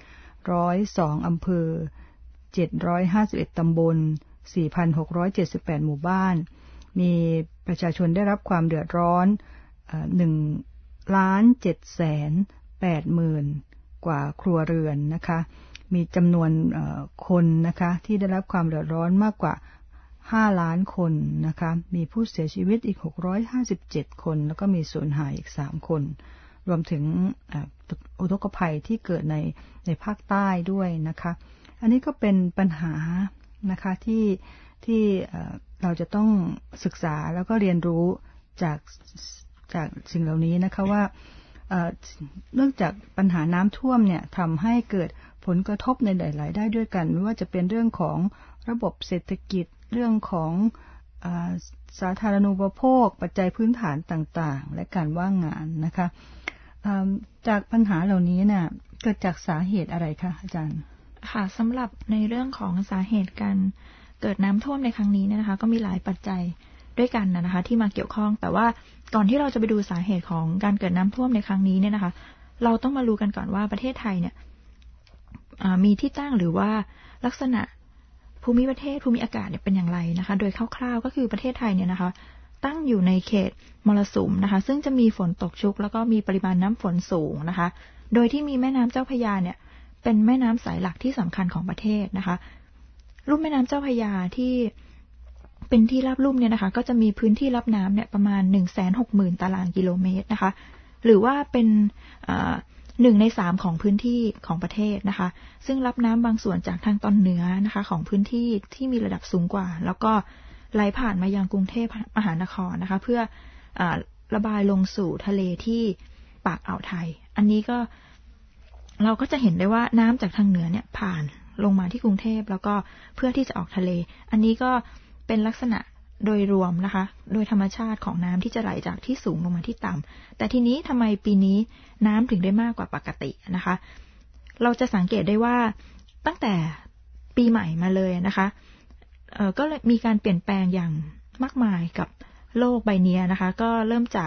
102 อำเภอ751 ตำบล 4,678 หมู่บ้านมีประชาชนได้รับความเดือดร้อน1,780,000 กว่าครัวเรือนนะคะมีจำนวนคนนะคะที่ได้รับความเดือดร้อนมากกว่า5 ล้านคนนะคะมีผู้เสียชีวิตอีก657 คนแล้วก็มีสูญหายอีก3 คนรวมถึงอุทกภัยที่เกิดในภาคใต้ด้วยนะคะอันนี้ก็เป็นปัญหานะคะที่เราจะต้องศึกษาแล้วก็เรียนรู้จากสิ่งเหล่านี้นะคะว่าเนื่องจากปัญหาน้ำท่วมเนี่ยทำให้เกิดผลกระทบในหลายๆได้ด้วยกันไม่ว่าจะเป็นเรื่องของระบบเศรษฐกิจเรื่องของสาธารณูปโภคปัจจัยพื้นฐานต่างๆและการว่างงานนะคะจากปัญหาเหล่านี้เนี่ยเกิดจากสาเหตุอะไรคะอาจารย์ค่ะสำหรับในเรื่องของสาเหตุการเกิดน้ำท่วมในครั้งนี้เนี่ยนะคะก็มีหลายปัจจัยด้วยกันนะคะที่มาเกี่ยวข้องแต่ว่าก่อนที่เราจะไปดูสาเหตุของการเกิดน้ำท่วมในครั้งนี้เนี่ยนะคะเราต้องมารู้กันก่อนว่าประเทศไทยเนี่ยมีที่ตั้งหรือว่าลักษณะภูมิประเทศภูมิอากาศเนี่ยเป็นอย่างไรนะคะโดยคร่าวๆก็คือประเทศไทยเนี่ยนะคะตั้งอยู่ในเขตมรสุมนะคะซึ่งจะมีฝนตกชุกแล้วก็มีปริมาณน้ำฝนสูงนะคะโดยที่มีแม่น้ำเจ้าพระยาเนี่ยเป็นแม่น้ำสายหลักที่สำคัญของประเทศนะคะลุ่มแม่น้ำเจ้าพระยาที่เป็นที่ราบลุ่มเนี่ยนะคะก็จะมีพื้นที่รับน้ำเนี่ยประมาณ 160,000 ตารางกิโลเมตรนะคะหรือว่าเป็น1 ใน 3ของพื้นที่ของประเทศนะคะซึ่งรับน้ำบางส่วนจากทางตอนเหนือนะคะของพื้นที่ที่มีระดับสูงกว่าแล้วก็ไหลผ่านมายังกรุงเทพมหานครนะคะเพื่อระบายลงสู่ทะเลที่ปากอ่าวไทยอันนี้ก็เราก็จะเห็นได้ว่าน้ำจากทางเหนือเนี่ยผ่านลงมาที่กรุงเทพแล้วก็เพื่อที่จะออกทะเลอันนี้ก็เป็นลักษณะโดยรวมนะคะโดยธรรมชาติของน้ำที่จะไหลจากที่สูงลงมาที่ต่ำแต่ทีนี้ทำไมปีนี้น้ำถึงได้มากกว่าปกตินะคะเราจะสังเกตได้ว่าตั้งแต่ปีใหม่มาเลยนะคะก็เลยมีการเปลี่ยนแปลงอย่างมากมายกับโลกใบนี้นะคะก็เริ่มจาก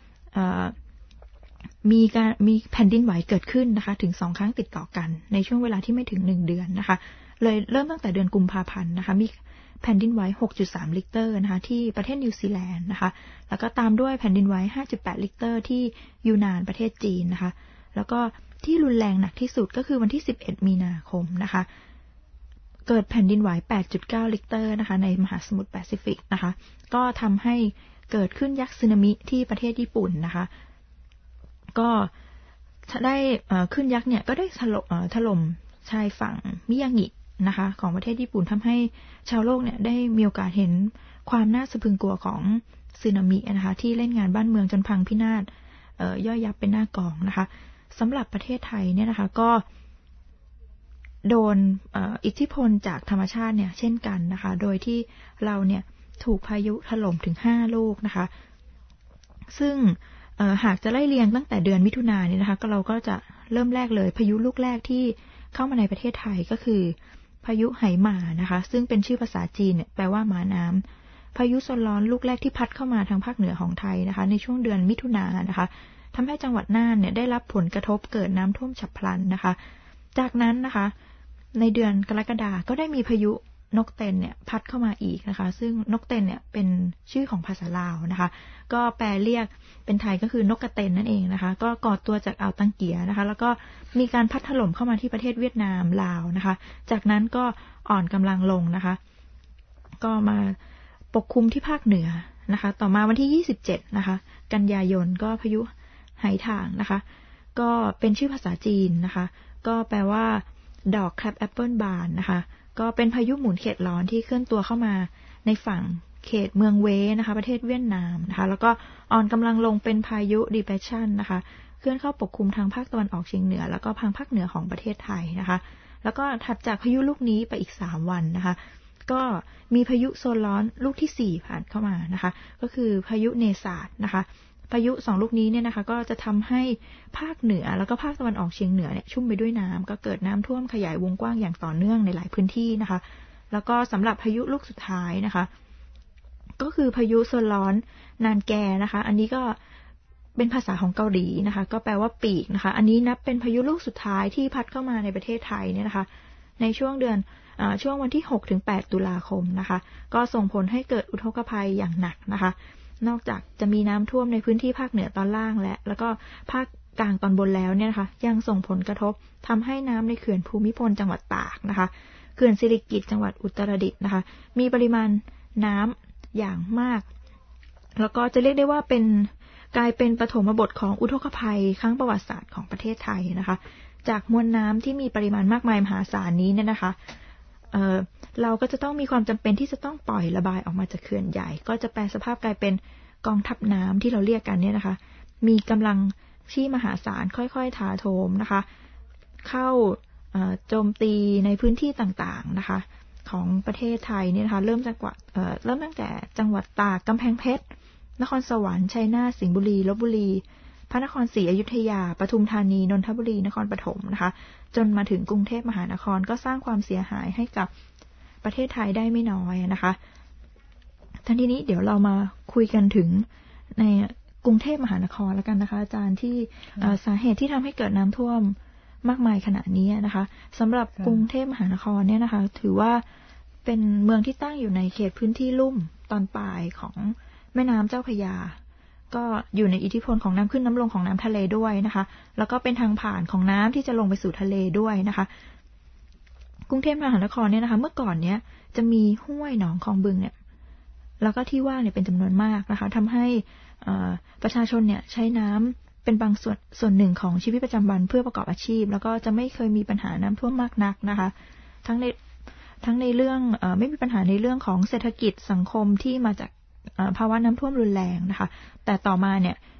มีแผ่นดินไหวเกิดขึ้นนะคะถึง2 ครั้งติดต่อกันในช่วงเวลาที่ไม่ถึง1 เดือนนะคะเลยเริ่มตั้งแต่เดือนกุมภาพันธ์นะคะมีแผ่นดินไหว 6.3 ริกเตอร์นะคะที่ประเทศนิวซีแลนด์นะคะแล้วก็ตามด้วยแผ่นดินไหว 5.8 ริกเตอร์ที่ยูนานประเทศจีนนะคะแล้วก็ที่รุนแรงหนักที่สุดก็คือวันที่11 มีนาคมนะคะเกิดแผ่นดินไหว 8.9 ริกเตอร์นะคะในมหาสมุทรแปซิฟิกนะคะก็ทำให้เกิดขึ้นยักษ์สึนามิที่ประเทศญี่ปุ่นนะคะก็ได้ขึ้นยักษ์เนี่ยก็ได้ถล่มชายฝั่งมิยางินะคะของประเทศญี่ปุ่นทำให้ชาวโลกเนี่ยได้มีโอกาสเห็นความน่าสะพรึงกลัวของสึนามินะคะที่เล่นงานบ้านเมืองจนพังพินาศย่อยยับเป็นหน้ากองนะคะสำหรับประเทศไทยเนี่ยนะคะก็โดนอิทธิพลจากธรรมชาติเนี่ยเช่นกันนะคะโดยที่เราเนี่ยถูกพายุถล่มถึง5 ลูกนะคะซึ่งหากจะไล่เรียงตั้งแต่เดือนมิถุนายนเนี่ยนะคะก็เราก็จะเริ่มแรกเลยพายุลูกแรกที่เข้ามาในประเทศไทยก็คือพายุไหหม่านะคะซึ่งเป็นชื่อภาษาจีนเนี่ยแปลว่าหมาน้ำพายุโซนร้อนลูกแรกที่พัดเข้ามาทางภาคเหนือของไทยนะคะในช่วงเดือนมิถุนายนนะคะทำให้จังหวัดน่านเนี่ยได้รับผลกระทบเกิดน้ำท่วมฉับพลันนะคะจากนั้นนะคะในเดือนกรกฎาคมก็ได้มีพายุนกเต็นเนี่ยพัดเข้ามาอีกนะคะซึ่งนกเต็นเนี่ยเป็นชื่อของภาษาลาวนะคะก็แปลเรียกเป็นไทยก็คือนกกระเต็นนั่นเองนะคะก็ก่อตัวจากอ่าวตังเกียนะคะแล้วก็มีการพัดถล่มเข้ามาที่ประเทศเวียดนามลาวนะคะจากนั้นก็อ่อนกำลังลงนะคะก็มาปกคลุมที่ภาคเหนือนะคะต่อมาวันที่27นะคะกันยายนก็พายุไหถ่างนะคะก็เป็นชื่อภาษาจีนนะคะก็แปลว่าดอกแครบแอปเปิลบานนะคะก็เป็นพายุหมุนเขตร้อนที่เคลื่อนตัวเข้ามาในฝั่งเขตเมืองเวนะคะประเทศเวียดนามนะคะแล้วก็อ่อนกำลังลงเป็นพายุ depression นะคะเคลื่อนเข้าปกคลุมทางภาคตะวันออกเฉียงเหนือแล้วก็ทางภาคเหนือของประเทศไทยนะคะแล้วก็ถัดจากพายุลูกนี้ไปอีก3 วันนะคะก็มีพายุโซนร้อนลูกที่4ผ่านเข้ามานะคะก็คือพายุเนซาร์นะคะพายุ2 ลูกนี้เนี่ยนะคะก็จะทำให้ภาคเหนือแล้วก็ภาคตะวันออกเฉียงเหนือเนี่ยชุ่มไปด้วยน้ำก็เกิดน้ำท่วมขยายวงกว้างอย่างต่อเนื่องในหลายพื้นที่นะคะแล้วก็สำหรับพายุลูกสุดท้ายนะคะก็คือพายุโซนร้อนนานแกนะคะอันนี้ก็เป็นภาษาของเกาหลีนะคะก็แปลว่าปีกนะคะอันนี้นับเป็นพายุลูกสุดท้ายที่พัดเข้ามาในประเทศไทยเนี่ยนะคะในช่วงวันที่6 ถึง 8 ตุลาคมนะคะก็ส่งผลให้เกิดอุทกภัยอย่างหนักนะคะนอกจากจะมีน้ำท่วมในพื้นที่ภาคเหนือตอนล่างแล้วก็ภาคกลางตอนบนแล้วเนี่ยนะคะยังส่งผลกระทบทำให้น้ำในเขื่อนภูมิพลจังหวัดตากนะคะเขื่อนสิริกิติ์จังหวัดอุตรดิตถ์นะคะมีปริมาณน้ำอย่างมากแล้วก็จะเรียกได้ว่ากลายเป็นปฐมบทของอุทกภัยครั้งประวัติศาสตร์ของประเทศไทยนะคะจากมวลน้ำที่มีปริมาณมากมายมหาศาลนี้เนี่ยนะคะเราก็จะต้องมีความจำเป็นที่จะต้องปล่อยระบายออกมาจากเขื่อนใหญ่ก็จะแปลสภาพกลายเป็นกองทัพน้ำที่เราเรียกกันเนี่ยนะคะมีกำลังที่มหาศาลค่อยๆถาโถมนะคะเข้าโจมตีในพื้นที่ต่างๆนะคะของประเทศไทยเนี่ยนะคะเริ่มตั้งแต่จังหวัดตากกำแพงเพชรนครสวรรค์ชัยนาทสิงห์บุรีลพบุรีพระนครศรีอยุธยาปทุมธานีนนทบุรีนครปฐมนะคะจนมาถึงกรุงเทพมหานครก็สร้างความเสียหายให้กับประเทศไทยได้ไม่น้อยนะคะทีนี้เดี๋ยวเรามาคุยกันถึงในกรุงเทพมหานครแล้วกันนะคะอาจารย์ที่สาเหตุที่ทำให้เกิดน้ำท่วมมากมายขนาดนี้นะคะสำหรับกรุงเทพมหานครเนี่ยนะคะถือว่าเป็นเมืองที่ตั้งอยู่ในเขตพื้นที่ลุ่มตอนปลายของแม่น้ำเจ้าพระยาก็อยู่ในอิทธิพลของน้ำขึ้นน้ำลงของน้ำทะเลด้วยนะคะแล้วก็เป็นทางผ่านของน้ำที่จะลงไปสู่ทะเลด้วยนะคะกรุงเทพมหานครเนี่ยนะคะเมื่อก่อนเนี้ยจะมีห้วยหนองคลองบึงเนี่ยแล้วก็ที่ว่างเนี่ยเป็นจำนวนมากนะคะทำให้ประชาชนเนี่ยใช้น้ำเป็นบางส่วนหนึ่งของชีวิตประจำวันเพื่อประกอบอาชีพแล้วก็จะไม่เคยมีปัญหาน้ำท่วมมากนักนะคะทั้งในเรื่องไม่มีปัญหาในเรื่องของเศรษฐกิจสังคมที่มาจากภาวะน้ำท่วมรุนแรงนะคะแต่ต่อมาเนี่ย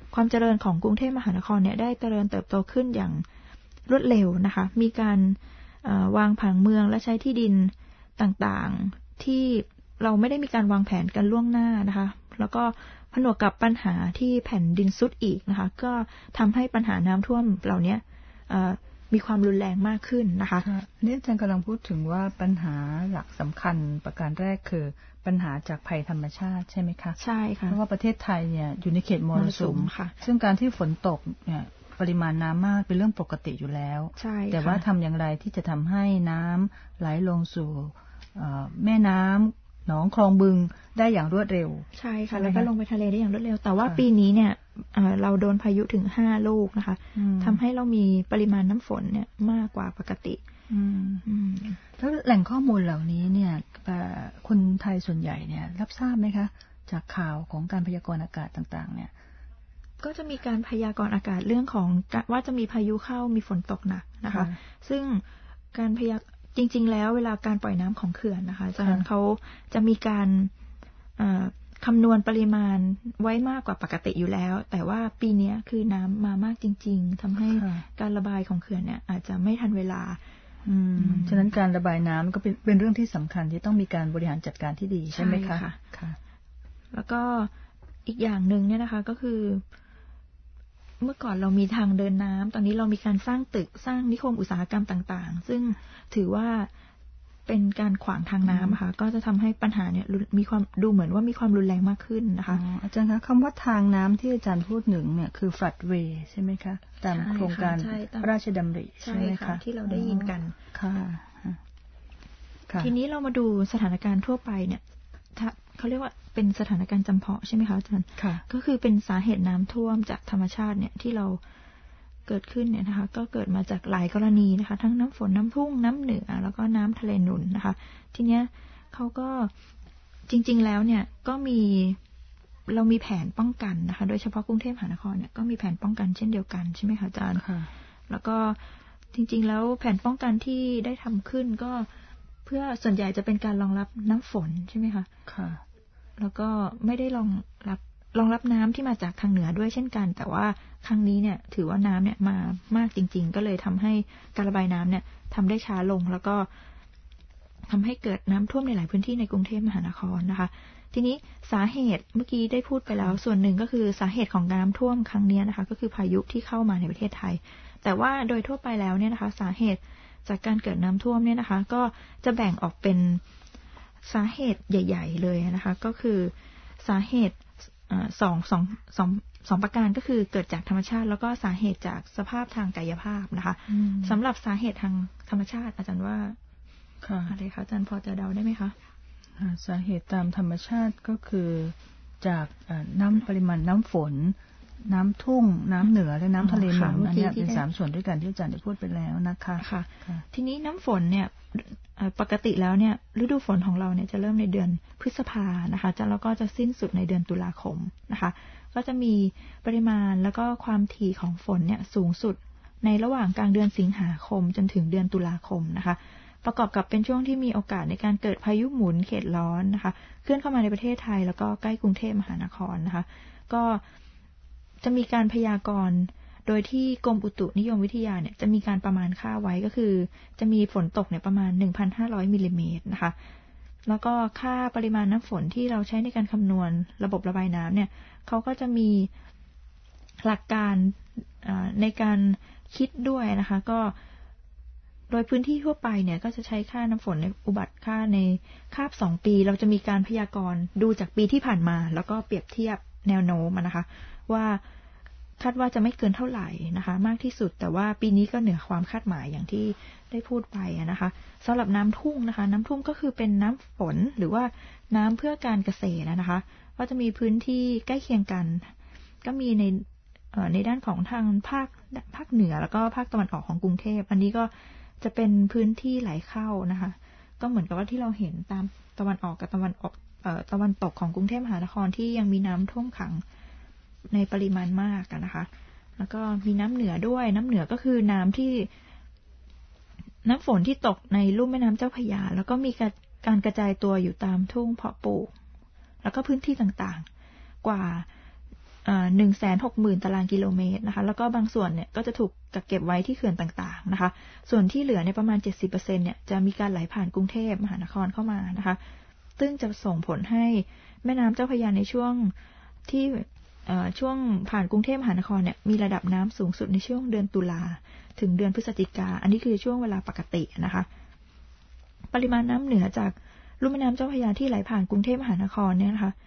ความเจริญของกรุงเทพมหานครเนี่ยได้เจริญเติบโตขึ้นอย่างรวดเร็วนะคะมีการวางผังเมืองและใช้ที่ดินต่างๆที่เราไม่ได้มีการวางแผนกันล่วงหน้านะคะแล้วก็ผนวกกับปัญหาที่แผ่นดินทรุดอีกนะคะก็ทำให้ปัญหาน้ำท่วมเหล่านี้มีความรุนแรงมากขึ้นนะคะนี่อาจารย์กำลังพูดถึงว่าปัญหาหลักสำคัญประการแรกคือปัญหาจากภัยธรรมชาติใช่ไหมคะใช่ค่ะเพราะว่าประเทศไทยเนี่ยอยู่ในเขตมรสุมค่ะซึ่งการที่ฝนตกเนี่ยปริมาณน้ำมากเป็นเรื่องปกติอยู่แล้วใช่แต่ว่าทำอย่างไรที่จะทำให้น้ำไหลลงสู่แม่น้ำหนองคลองบึงได้อย่างรวดเร็วใช่ค่ะแล้วก็ลงไปทะเลได้อย่างรวดเร็วแต่ว่าปีนี้เนี่ยเราโดนพายุถึง5 ลูกนะคะทำให้เรามีปริมาณน้ำฝนเนี่ยมากกว่าปกติแล้วแหล่งข้อมูลเหล่านี้เนี่ยคนไทยส่วนใหญ่เนี่ยรับทราบไหมคะจากข่าวของการพยากรณ์อากาศต่างๆเนี่ยก็จะมีการพยากรณ์อากาศเรื่องของว่าจะมีพายุเข้ามีฝนตกหนักนะคะซึ่งการจริงๆแล้วเวลาการปล่อยน้ำของเขื่อนนะคะอาจารย์เขาจะมีการคำนวณปริมาณไว้มากกว่าปกติอยู่แล้วแต่ว่าปีนี้คือน้ำมามากจริงๆทำให้การระบายของเขื่อนเนี่ยอาจจะไม่ทันเวลาฉะนั้นการระบายน้ำก็เป็นเรื่องที่สำคัญที่ต้องมีการบริหารจัดการที่ดีใช่ไหมคะค่ะแล้วก็อีกอย่างหนึ่งเนี่ยนะคะก็คือเมื่อก่อนเรามีทางเดินน้ำตอนนี้เรามีการสร้างตึกสร้างนิคมอุตสาหกรรมต่างๆซึ่งถือว่าเป็นการขวางทางน้ำค่ะก็จะทำให้ปัญหาเนี่ยมีความดูเหมือนว่ามีความรุนแรงมากขึ้นนะคะอาจารย์คะคำว่าทางน้ำที่อาจารย์พูดถึงเนี่ยคือ floodway ใช่ไหมคะตามโครงการพระราชดำริใช่ไหมคะที่เราได้ยินกันค่ะทีนี้เรามาดูสถานการณ์ทั่วไปเนี่ยเขาเรียกว่าเป็นสถานการณ์จำเพาะใช่ไหมคะอาจารย์ก็คือเป็นสาเหตุน้ำท่วมจากธรรมชาติเนี่ยที่เราเกิดขึ้นเนี่ยนะคะก็เกิดมาจากหลายกรณีนะคะทั้งน้ำฝนน้ำพุ่งน้ำเหนือแล้วก็น้ำทะเลหนุนนะคะทีเนี้ยเขาก็จริงๆแล้วเนี่ยก็เรามีแผนป้องกันนะคะโดยเฉพาะกรุงเทพมหานครเนี่ยก็มีแผนป้องกันเช่นเดียวกันใช่ไหมคะอาจารย์แล้วก็จริงๆแล้วแผนป้องกันที่ได้ทำขึ้นก็เพื่อส่วนใหญ่จะเป็นการรองรับน้ำฝนใช่ไหมคะค่ะแล้วก็ไม่ได้รองรับน้ำที่มาจากทางเหนือด้วยเช่นกันแต่ว่าครั้งนี้เนี่ยถือว่าน้ำเนี่ยมามากจริงๆก็เลยทำให้การระบายน้ำเนี่ยทำได้ช้าลงแล้วก็ทำให้เกิดน้ำท่วมในหลายพื้นที่ในกรุงเทพมหานครนะคะทีนี้สาเหตุเมื่อกี้ได้พูดไปแล้วส่วนหนึ่งก็คือสาเหตุของน้ำท่วมครั้งนี้นะคะก็คือพายุที่เข้ามาในประเทศไทยแต่ว่าโดยทั่วไปแล้วเนี่ยนะคะสาเหตุจากการเกิดน้ำท่วมเนี่ยนะคะก็จะแบ่งออกเป็นสาเหตุใหญ่ๆเลยนะคะก็คือสาเหตุสองประการก็คือเกิดจากธรรมชาติแล้วก็สาเหตุจากสภาพทางกายภาพนะคะสำหรับสาเหตุทางธรรมชาติอาจารย์ว่าอะไรคะอาจารย์พอจะเดาได้ไหมคะสาเหตุตามธรรมชาติก็คือจากปริมาณน้ำฝนน้ำทุ่งน้ำเหนือและน้ำทะเลหนุนอันนี้เป็น3 ส่วนด้วยกันที่อาจารย์ได้พูดไปแล้วนะคะค่ะทีนี้น้ำฝนเนี่ยปกติแล้วเนี่ยฤดูฝนของเราเนี่ยจะเริ่มในเดือนพฤษภานะคะแล้วก็จะสิ้นสุดในเดือนตุลาคมนะคะก็จะมีปริมาณแล้วก็ความถี่ของฝนเนี่ยสูงสุดในระหว่างกลางเดือนสิงหาคมจนถึงเดือนตุลาคมนะคะประกอบกับเป็นช่วงที่มีโอกาสในการเกิดพายุหมุนเขตร้อนนะคะเคลื่อนเข้ามาในประเทศไทยแล้วก็ใกล้กรุงเทพมหานครนะคะก็จะมีการพยากรณ์โดยที่กรมอุตุนิยมวิทยาเนี่ยจะมีการประมาณค่าไว้ก็คือจะมีฝนตกเนี่ยประมาณ 1,500 มิลลิเมตรนะคะแล้วก็ค่าปริมาณน้ำฝนที่เราใช้ในการคำนวณระบบระบายน้ำเนี่ยเขาก็จะมีหลักการในการคิดด้วยนะคะก็โดยพื้นที่ทั่วไปเนี่ยก็จะใช้ค่าน้ำฝนในอุบัติค่าในคาบ2 ปีเราจะมีการพยากรณ์ดูจากปีที่ผ่านมาแล้วก็เปรียบเทียบแนวโน้มนะคะว่าคาดว่าจะไม่เกินเท่าไหร่นะคะมากที่สุดแต่ว่าปีนี้ก็เหนือความคาดหมายอย่างที่ได้พูดไปนะคะสำหรับน้ำทุ่งนะคะน้ำทุ่งก็คือเป็นน้ำฝนหรือว่าน้ำเพื่อการเกษตรนะคะก็จะมีพื้นที่ใกล้เคียงกันก็มีในด้านของทางภาคเหนือแล้วก็ภาคตะวันออกของกรุงเทพอันนี้ก็จะเป็นพื้นที่ไหลเข้านะคะก็เหมือนกับว่าที่เราเห็นตามตะวันออกกับตะวันตกของกรุงเทพมหานครที่ยังมีน้ำท่วมขังในปริมาณมากนะคะแล้วก็มีน้ำเหนือด้วยน้ำเหนือก็คือน้ำฝนที่ตกในลุ่มแม่น้ำเจ้าพระยาแล้วก็มีการกระจายตัวอยู่ตามทุ่งเพาะปลูกแล้วก็พื้นที่ต่างๆกว่า 160,000 ตารางกิโลเมตรนะคะแล้วก็บางส่วนเนี่ยก็จะถูกกักเก็บไว้ที่เขื่อนต่างๆนะคะส่วนที่เหลือในประมาณ 70% เนี่ยจะมีการไหลผ่านกรุงเทพมหานครเข้ามานะคะซึ่งจะส่งผลให้แม่น้ำเจ้าพระยาในช่วงที่ช่วงผ่านกรุงเทพมหานครเนี่ยมีระดับน้ำสูงสุดในช่วงเดือนตุลาถึงเดือนพฤศจิกาอันนี้คือช่วงเวลาปกตินะคะปริมาณน้ำเหนือจากลุ่มแม่น้ำเจ้าพระยาที่ไหลผ่านกรุงเทพมหานครเนี่ยนะคะ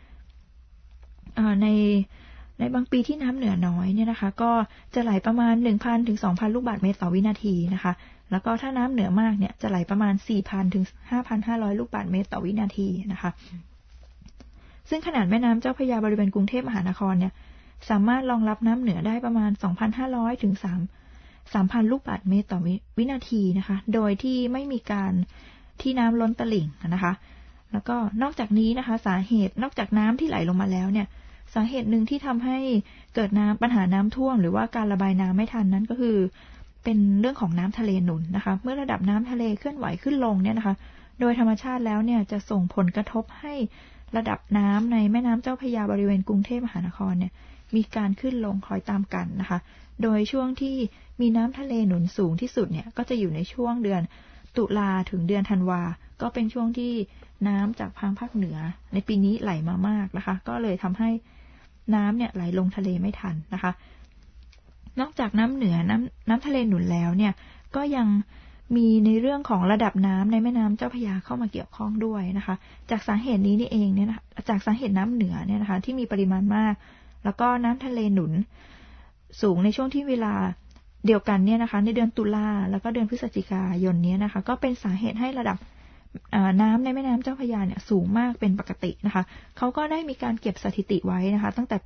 ในบางปีที่น้ำเหนือน้อยเนี่ยนะคะก็จะไหลประมาณ 1,000 ถึง 2,000 ลูกบาศก์เมตรต่อวินาทีนะคะแล้วก็ถ้าน้ำเหนือมากเนี่ยจะไหลประมาณ 4,000 ถึง 5,500 ลูกบาศก์เมตรต่อวินาทีนะคะซึ่งขนาดแม่น้ำเจ้าพระยาบริเวณกรุงเทพมหานครเนี่ยสามารถรองรับน้ำเหนือได้ประมาณ 2,500 ถึง 3,000 ลูกบาศก์เมตรต่อวินาทีนะคะโดยที่ไม่มีการที่น้ำล้นตลิ่งนะคะแล้วก็นอกจากนี้นะคะสาเหตุนอกจากน้ำที่ไหลลงมาแล้วเนี่ยสาเหตุหนึ่งที่ทำให้เกิดปัญหาน้ำท่วมหรือว่าการระบายน้ำไม่ทันนั้นก็คือเป็นเรื่องของน้ำทะเลหนุนนะคะเมื่อระดับน้ำทะเลเคลื่อนไหวขึ้นลงเนี่ยนะคะโดยธรรมชาติแล้วเนี่ยจะส่งผลกระทบให้ระดับน้ำในแม่น้ำเจ้าพระยาบริเวณกรุงเทพมหานครเนี่ยมีการขึ้นลงคอยตามกันนะคะโดยช่วงที่มีน้ำทะเลหนุนสูงที่สุดเนี่ยก็จะอยู่ในช่วงเดือนตุลาถึงเดือนธันวาก็เป็นช่วงที่น้ำจากทางภาคเหนือในปีนี้ไหลมามากนะคะก็เลยทำให้น้ำเนี่ยไหลลงทะเลไม่ทันนะคะนอกจากน้ำเหนือน้ำทะเลหนุนแล้วเนี่ยก็ยังมีในเรื่องของระดับน้ำในแม่น้ำเจ้าพระยาเข้ามาเกี่ยวข้องด้วยนะคะจากสาเหตุนี้นี่เองเนี่ยนะจากสาเหตุน้ำเหนือเนี่ยนะคะที่มีปริมาณมากแล้วก็น้ำทะเลหนุนสูงในช่วงที่เวลาเดียวกันเนี่ยนะคะในเดือนตุลาแล้วก็เดือนพฤศจิกายนนี้นะคะก็เป็นสาเหตุให้ระดับน้ำในแม่น้ำเจ้าพระยาเนี่ยสูงมากเป็นปกตินะคะเขาก็ได้มีการเก็บสถิติไว้นะคะตั้งแต่ปี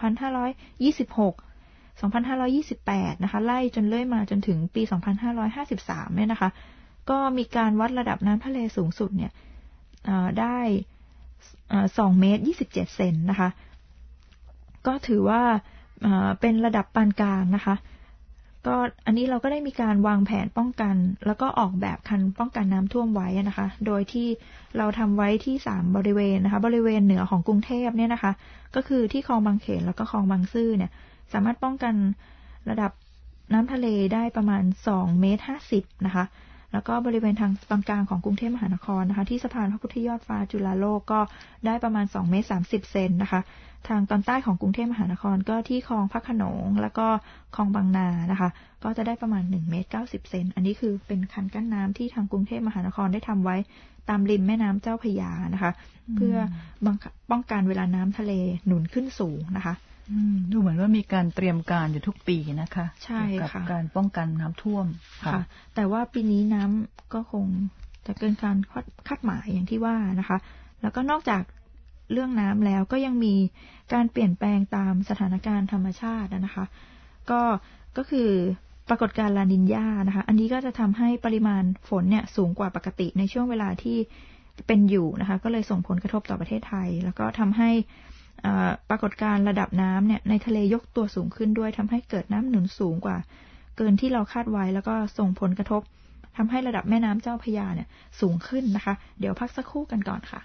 2526 2528 นะคะไล่จนเลื่อยมาจนถึงปี 2553 เนี่ยนะคะก็มีการวัดระดับน้ำทะเลสูงสุดเนี่ยได้2 เมตร 27 เซนนะคะก็ถือว่าเป็นระดับปานกลางนะคะก็อันนี้เราก็ได้มีการวางแผนป้องกันแล้วก็ออกแบบคันป้องกันน้ำท่วมไว้นะคะโดยที่เราทำไว้ที่3บริเวณนะคะบริเวณเหนือของกรุงเทพเนี่ยนะคะก็คือที่คลองบางเขนแล้วก็คลองบางซื่อเนี่ยสามารถป้องกันระดับน้ำทะเลได้ประมาณ2 เมตร 50นะคะแล้วก็บริเวณทางตอนกลางของกรุงเทพมหานครนะคะที่สะพานพระพุทธยอดฟ้าจุฬาโลกก็ได้ประมาณ2 เมตร 30 เซนนะคะทางตอนใต้ของกรุงเทพมหานครก็ที่คลองพระโขนงแล้วก็คลองบางนานะคะก็จะได้ประมาณ1 เมตร 90 เซนอันนี้คือเป็นคันกั้นน้ำที่ทางกรุงเทพมหานครได้ทำไว้ตามริมแม่น้ำเจ้าพระยานะคะเพื่อป้องกันเวลาน้ำทะเลหนุนขึ้นสูงนะคะดูเหมือนว่ามีการเตรียมการอยู่ทุกปีนะคะใช่ค่ะกับการป้องกันน้ำท่วมค่ะแต่ว่าปีนี้น้ำก็คงจะเกินการคาดหมายอย่างที่ว่านะคะแล้วก็นอกจากเรื่องน้ำแล้วก็ยังมีการเปลี่ยนแปลงตามสถานการณ์ธรรมชาตินะคะก็คือปรากฏการณ์ลานิญญานะคะอันนี้ก็จะทำให้ปริมาณฝนเนี่ยสูงกว่าปกติในช่วงเวลาที่เป็นอยู่นะคะก็เลยส่งผลกระทบต่อประเทศไทยแล้วก็ทำให้ปรากฏการณ์ระดับน้ำเนี่ยในทะเลยกตัวสูงขึ้นด้วยทำให้เกิดน้ำหนุนสูงกว่าเกินที่เราคาดไว้แล้วก็ส่งผลกระทบทำให้ระดับแม่น้ำเจ้าพระยาเนี่ยสูงขึ้นนะคะเดี๋ยวพักสักครู่กันก่อนค่ะ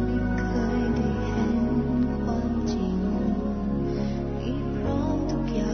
ทุกอย่าง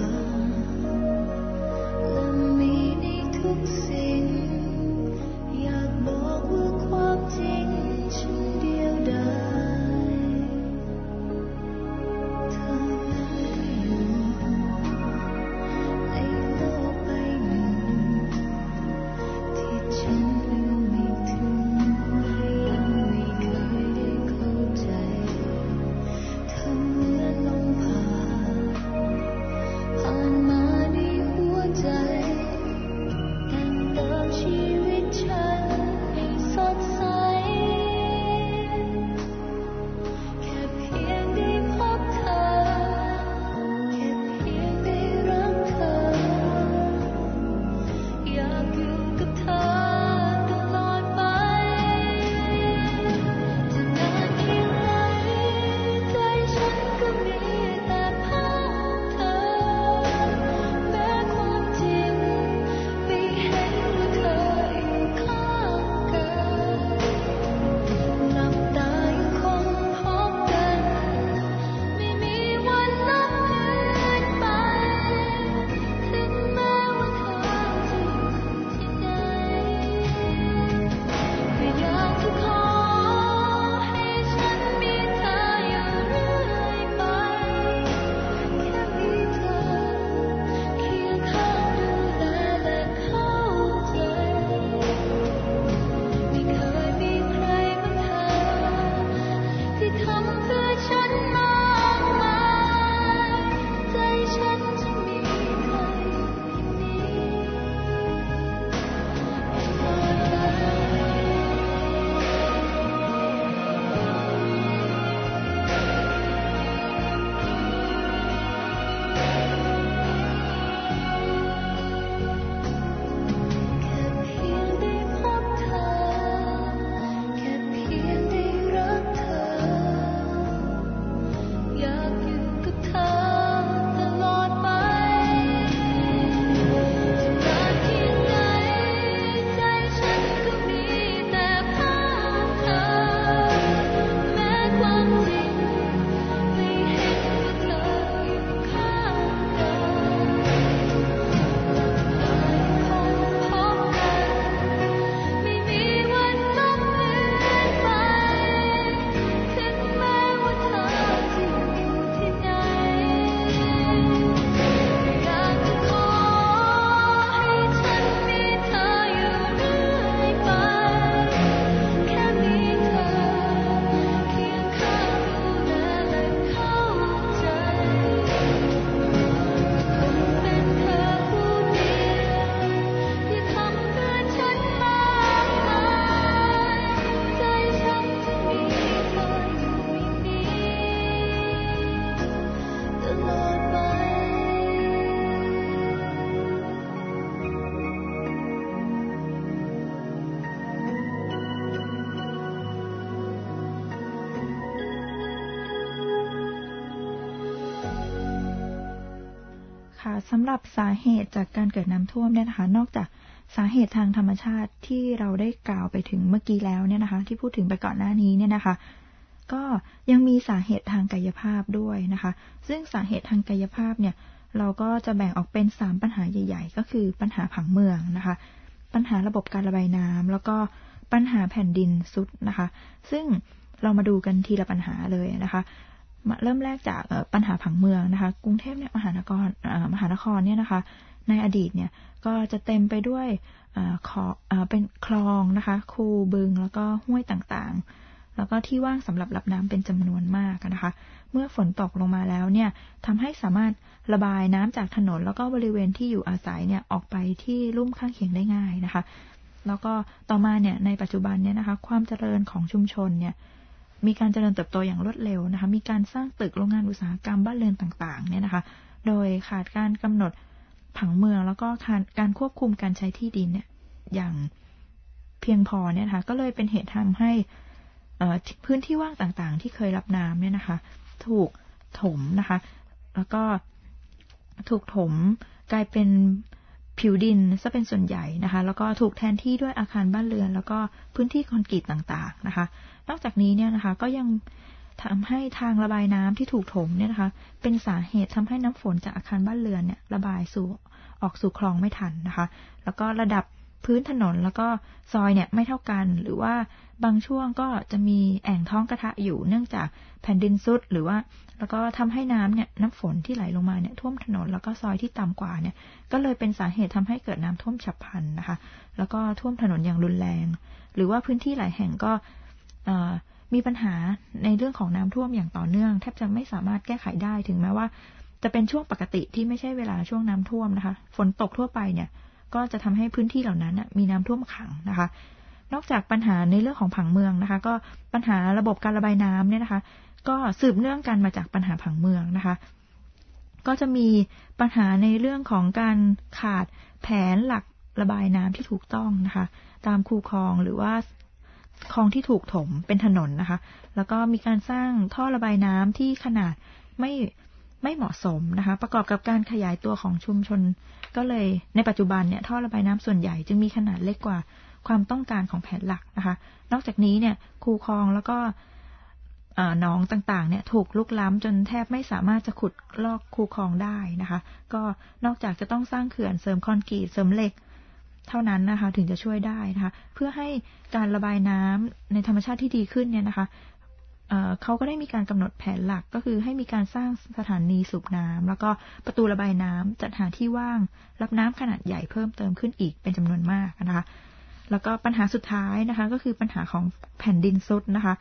สำหรับสาเหตุจากการเกิดน้ำท่วมเนี่ยนะคะนอกจากสาเหตุทางธรรมชาติที่เราได้กล่าวไปถึงเมื่อกี้แล้วเนี่ยนะคะที่พูดถึงไปก่อนหน้านี้เนี่ยนะคะก็ยังมีสาเหตุทางกายภาพด้วยนะคะซึ่งสาเหตุทางกายภาพเนี่ยเราก็จะแบ่งออกเป็น3ปัญหาใหญ่ๆก็คือปัญหาผังเมืองนะคะปัญหาระบบการระบายน้ำแล้วก็ปัญหาแผ่นดินทรุดนะคะซึ่งเรามาดูกันทีละปัญหาเลยนะคะเริ่มแรกจากปัญหาผังเมืองนะคะกรุงเทพเนี่ยมหานครเนี่ยนะคะในอดีตเนี่ยก็จะเต็มไปด้วยเป็นคลองนะคะคูบึงแล้วก็ห้วยต่างๆแล้วก็ที่ว่างสำหรับรับน้ำเป็นจำนวนมากนะคะเมื่อฝนตกลงมาแล้วเนี่ยทำให้สามารถระบายน้ำจากถนนแล้วก็บริเวณที่อยู่อาศัยเนี่ยออกไปที่ลุ่มข้างเคียงได้ง่ายนะคะแล้วก็ต่อมาเนี่ยในปัจจุบันเนี่ยนะคะความเจริญของชุมชนเนี่ยมีการเจริญเติบโตอย่างรวดเร็วนะคะมีการสร้างตึกโรงงานอุตสาหกรรมบ้านเรือนต่างๆเนี่ยนะคะโดยขาดการกำหนดผังเมืองแล้วก็การควบคุมการใช้ที่ดินเนี่ยอย่างเพียงพอเนี่ยนะคะก็เลยเป็นเหตุทำให้พื้นที่ว่างต่างๆที่เคยรับน้ำเนี่ยนะคะถูกถมนะคะแล้วก็ถูกถมกลายเป็นผิวดินซะเป็นส่วนใหญ่นะคะแล้วก็ถูกแทนที่ด้วยอาคารบ้านเรือนแล้วก็พื้นที่คอนกรีตต่างๆนะคะนอกจากนี้เนี่ยนะคะก็ยังทำให้ทางระบายน้ำที่ถูกถมเนี่ยนะคะเป็นสาเหตุทำให้น้ำฝนจากอาคารบ้านเรือนเนี่ยระบายออกสู่คลองไม่ทันนะคะแล้วก็ระดับพื้นถนนแล้วก็ซอยเนี่ยไม่เท่ากันหรือว่าบางช่วงก็จะมีแอ่งท้องกระทะอยู่เนื่องจากแผ่นดินซุดหรือว่าแล้วก็ทำให้น้ำฝนที่ไหลลงมาเนี่ยท่วมถนนแล้วก็ซอยที่ต่ำกว่าเนี่ยก็เลยเป็นสาเหตุทำให้เกิดน้ำท่วมฉับพลันนะคะแล้วก็ท่วมถนนอย่างรุนแรงหรือว่าพื้นที่หลายแห่งก็มีปัญหาในเรื่องของน้ำท่วมอย่างต่อเนื่องแทบจะไม่สามารถแก้ไขได้ถึงแม้ว่าจะเป็นช่วงปกติที่ไม่ใช่เวลาช่วงน้ำท่วมนะคะฝนตกทั่วไปเนี่ยก็จะทำให้พื้นที่เหล่านั้นมีน้ำท่วมขังนะคะนอกจากปัญหาในเรื่องของผังเมืองนะคะก็ปัญหาระบบการระบายน้ำเนี่ยนะคะก็สืบเนื่องกันมาจากปัญหาผังเมืองนะคะก็จะมีปัญหาในเรื่องของการขาดแผนหลักระบายน้ำที่ถูกต้องนะคะตามคูคลองหรือว่าคลองที่ถูกถมเป็นถนนนะคะแล้วก็มีการสร้างท่อระบายน้ำที่ขนาดไม่เหมาะสมนะคะประกอบกับการขยายตัวของชุมชนก็เลยในปัจจุบันเนี่ยท่อระบายน้ำส่วนใหญ่จึงมีขนาดเล็กกว่าความต้องการของแผนหลักนะคะนอกจากนี้เนี่ยคูคลองแล้วก็หนองต่างๆเนี่ยถูกลุกล้ำจนแทบไม่สามารถจะขุดลอกคูคลองได้นะคะก็นอกจากจะต้องสร้างเขื่อนเสริมคอนกรีตเสริมเหล็กเท่านั้นนะคะถึงจะช่วยได้นะคะเพื่อให้การระบายน้ำในธรรมชาติที่ดีขึ้นเนี่ยนะคะเขาก็ได้มีการกำหนดแผนหลักก็คือให้มีการสร้างสถานีสูบน้ำแล้วก็ประตูระบายน้ำจัดหาที่ว่างรับน้ำขนาดใหญ่เพิ่มเติมขึ้นอีกเป็นจำนวนมากนะคะแล้วก็ปัญหาสุดท้ายนะคะก็คือปัญหาของแผ่นดินทรุดนะคะ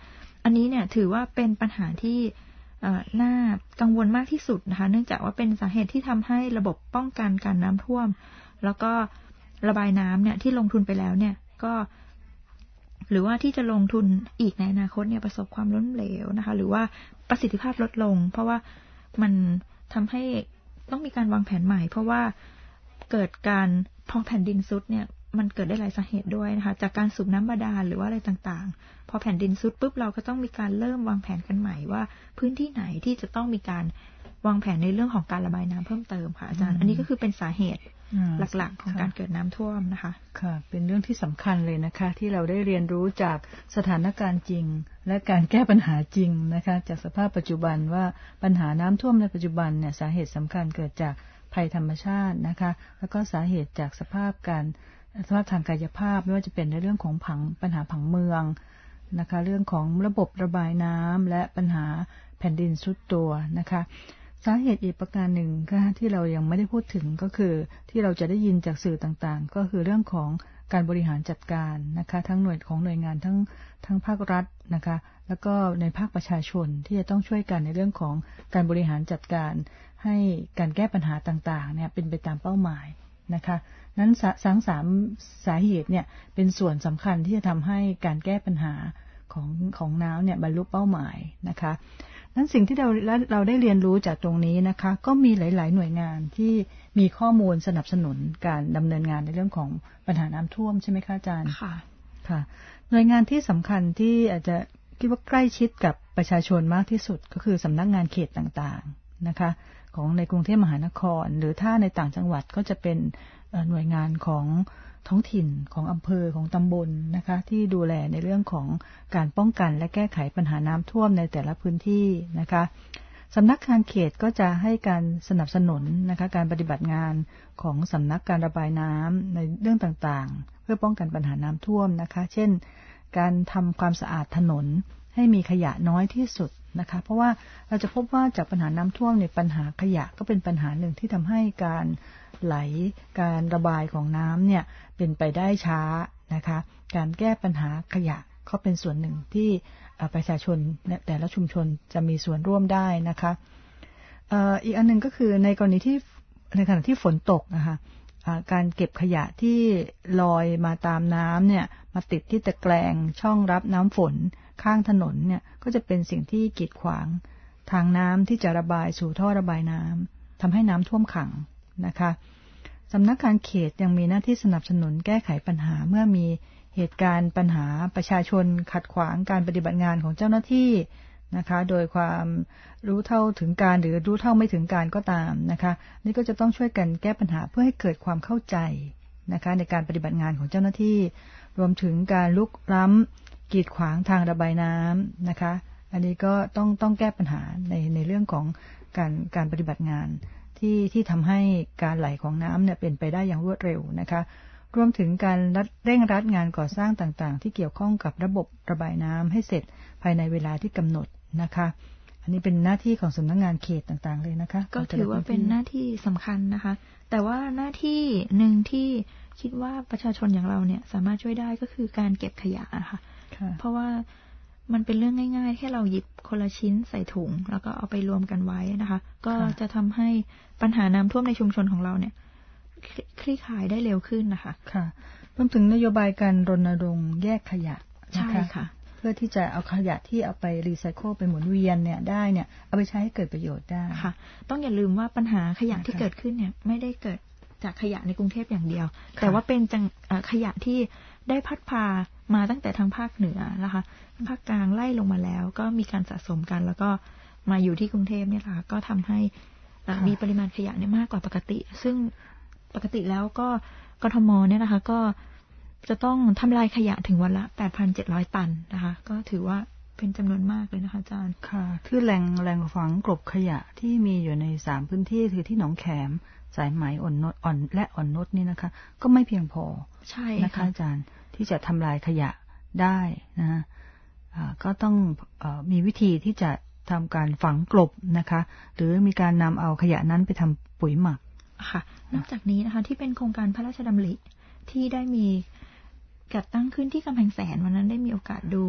อันนี้เนี่ยถือว่าเป็นปัญหาที่น่ากังวลมากที่สุดนะคะเนื่องจากว่าเป็นสาเหตุที่ทำให้ระบบป้องกันการน้ำท่วมแล้วก็ระบายน้ำเนี่ยที่ลงทุนไปแล้วเนี่ยก็หรือว่าที่จะลงทุนอีกในอนาคตเนี่ยประสบความล้มเหลวนะคะหรือว่าประสิทธิภาพลดลงเพราะว่ามันทำให้ต้องมีการวางแผนใหม่เพราะว่าเกิดการพอแผ่นดินทรุดเนี่ยมันเกิดได้หลายสาเหตุด้วยนะคะจากการสูบน้ำบาดาลหรือว่าอะไรต่างๆพอแผ่นดินทรุดปุ๊บเราก็ต้องมีการเริ่มวางแผนกันใหม่ว่าพื้นที่ไหนที่จะต้องมีการวางแผนในเรื่องของการระบายน้ำเพิ่มเติมค่ะอาจารย์อันนี้ก็คือเป็นสาเหตุหลักๆของการเกิดน้ำท่วมนะคะค่ะเป็นเรื่องที่สำคัญเลยนะคะที่เราได้เรียนรู้จากสถานการณ์จริงและการแก้ปัญหาจริงนะคะจากสภาพปัจจุบันว่าปัญหาน้ำท่วมในปัจจุบันเนี่ยสาเหตุสำคัญเกิดจากภัยธรรมชาตินะคะแล้วก็สาเหตุจากสภาพทางกายภาพไม่ว่าจะเป็นในเรื่องของปัญหาผังเมืองนะคะเรื่องของระบบระบายน้ำและปัญหาแผ่นดินทรุดตัวนะคะสาเหตุอีกประการหนึ่งที่เรายังไม่ได้พูดถึงก็คือที่เราจะได้ยินจากสื่อต่างๆก็คือเรื่องของการบริหารจัดการนะคะทั้งหน่วยงานทั้งภาครัฐนะคะแล้วก็ในภาคประชาชนที่จะต้องช่วยกันในเรื่องของการบริหารจัดการให้การแก้ปัญหาต่างๆเนี่ยเป็นไปตามเป้าหมายนะคะนั้นสามสาเหตุเนี่ยเป็นส่วนสำคัญที่จะทำให้การแก้ปัญหาของน้ำเนี่ยบรรลุเป้าหมายนะคะนั้นสิ่งที่เราได้เรียนรู้จากตรงนี้นะคะก็มีหลายๆหน่วยงานที่มีข้อมูลสนับสนุนการดำเนินงานในเรื่องของปัญหาน้ำท่วมใช่ไหมคะอาจารย์ค่ะค่ะหน่วยงานที่สำคัญที่อาจจะคิดว่าใกล้ชิดกับประชาชนมากที่สุดก็คือสำนักงานเขตต่างๆนะคะของในกรุงเทพมหานครหรือถ้าในต่างจังหวัดก็จะเป็นหน่วยงานของท้องถิ่นของอำเภอของตำบลนะคะที่ดูแลในเรื่องของการป้องกันและแก้ไขปัญหาน้ำท่วมในแต่ละพื้นที่นะคะสำนักงานเขตก็จะให้การสนับสนุนนะคะการปฏิบัติงานของสำนักการระบายน้ำในเรื่องต่างๆเพื่อป้องกันปัญหาน้ำท่วมนะคะเช่นการทำความสะอาดถนนให้มีขยะน้อยที่สุดนะคะเพราะว่าเราจะพบว่าจากปัญหาน้ำท่วมเนี่ยปัญหาขยะก็เป็นปัญหาหนึ่งที่ทำให้การไหลการระบายของน้ำเนี่ยเป็นไปได้ช้านะคะการแก้ปัญหาขยะก็เป็นส่วนหนึ่งที่ประชาชนแต่ละชุมชนจะมีส่วนร่วมได้นะคะอีกอันหนึ่งก็คือในกรณีที่ในขณะที่ฝนตกนะคะการเก็บขยะที่ลอยมาตามน้ำเนี่ยมาติดที่ตะแกรงช่องรับน้ำฝนข้างถนนเนี่ยก็จะเป็นสิ่งที่กีดขวางทางน้ำที่จะระบายสู่ท่อระบายน้ำทำให้น้ำท่วมขังนะคะสำนักงานเขตยังมีหน้าที่สนับสนุนแก้ไขปัญหาเมื่อมีเหตุการณ์ปัญหาประชาชนขัดขวางการปฏิบัติงานของเจ้าหน้าที่นะคะโดยความรู้เท่าถึงการหรือรู้เท่าไม่ถึงการก็ตามนะคะนี่ก็จะต้องช่วยกันแก้ปัญหาเพื่อให้เกิดความเข้าใจนะคะในการปฏิบัติงานของเจ้าหน้าที่รวมถึงการลุกล้ำกีดขวางทางระบายน้ำนะคะอันนี้ก็ต้องแก้ปัญหาในเรื่องของการปฏิบัติงานที่ทำให้การไหลของน้ำเนี่ยเป็นไปได้อย่างรวดเร็วนะคะรวมถึงการเร่งรัดงานก่อสร้างต่างๆที่เกี่ยวข้องกับระบบระบายน้ำให้เสร็จภายในเวลาที่กำหนดนะคะอันนี้เป็นหน้าที่ของสำนักงานเขตต่างๆเลยนะคะก็ถือว่าเป็นหน้าที่สำคัญนะคะแต่ว่าหน้าที่หนึ่งที่คิดว่าประชาชนอย่างเราเนี่ยสามารถช่วยได้ก็คือการเก็บขยะนะคะเพราะว่ามันเป็นเรื่องง่ายๆแค่เราหยิบคนละชิ้นใส่ถุงแล้วก็เอาไปรวมกันไว้นะคะก็จะทำให้ปัญหาน้ำท่วมในชุมชนของเราเนี่ยคลี่คลายได้เร็วขึ้นนะคะค่ะรวมถึงนโยบายการรณรงค์แยกขยะใช่ค่ะเพื่อที่จะเอาขยะที่เอาไปรีไซเคิลไปหมุนเวียนเนี่ยได้เนี่ยเอาไปใช้ให้เกิดประโยชน์ได้ค่ะต้องอย่าลืมว่าปัญหาขยะที่เกิดขึ้นเนี่ยไม่ได้เกิดจากขยะในกรุงเทพอย่างเดียวแต่ว่าเป็นขยะที่ได้พัดพามาตั้งแต่ทางภาคเหนือนะคะภาคกลางไล่ลงมาแล้วก็มีการสะสมกันแล้วก็มาอยู่ที่กรุงเทพเนี่ยค่ะก็ทำให้มีปริมาณขยะเนี่ยมากกว่าปกติซึ่งปกติแล้วก็กทมเนี่ยนะคะก็จะต้องทำลายขยะถึงวันละ 8,700 ตันนะคะก็ถือว่าเป็นจำนวนมากเลยนะคะอาจารย์ค่ะคือแหล่งฝังกลบขยะที่มีอยู่ใน3พื้นที่คือที่หนองแขมสายไหมอ่อนนุชนี่นะคะก็ไม่เพียงพอใช่นะคะอาจารย์ที่จะทำลายขยะได้นะก็ต้องมีวิธีที่จะทำการฝังกลบนะคะหรือมีการนำเอาขยะนั้นไปทำปุ๋ยหมักค่ะนอกจากนี้นะคะที่เป็นโครงการพระราชดำริที่ได้มีจัดตั้งขึ้นที่กำแพงแสนวันนั้นได้มีโอกาสดู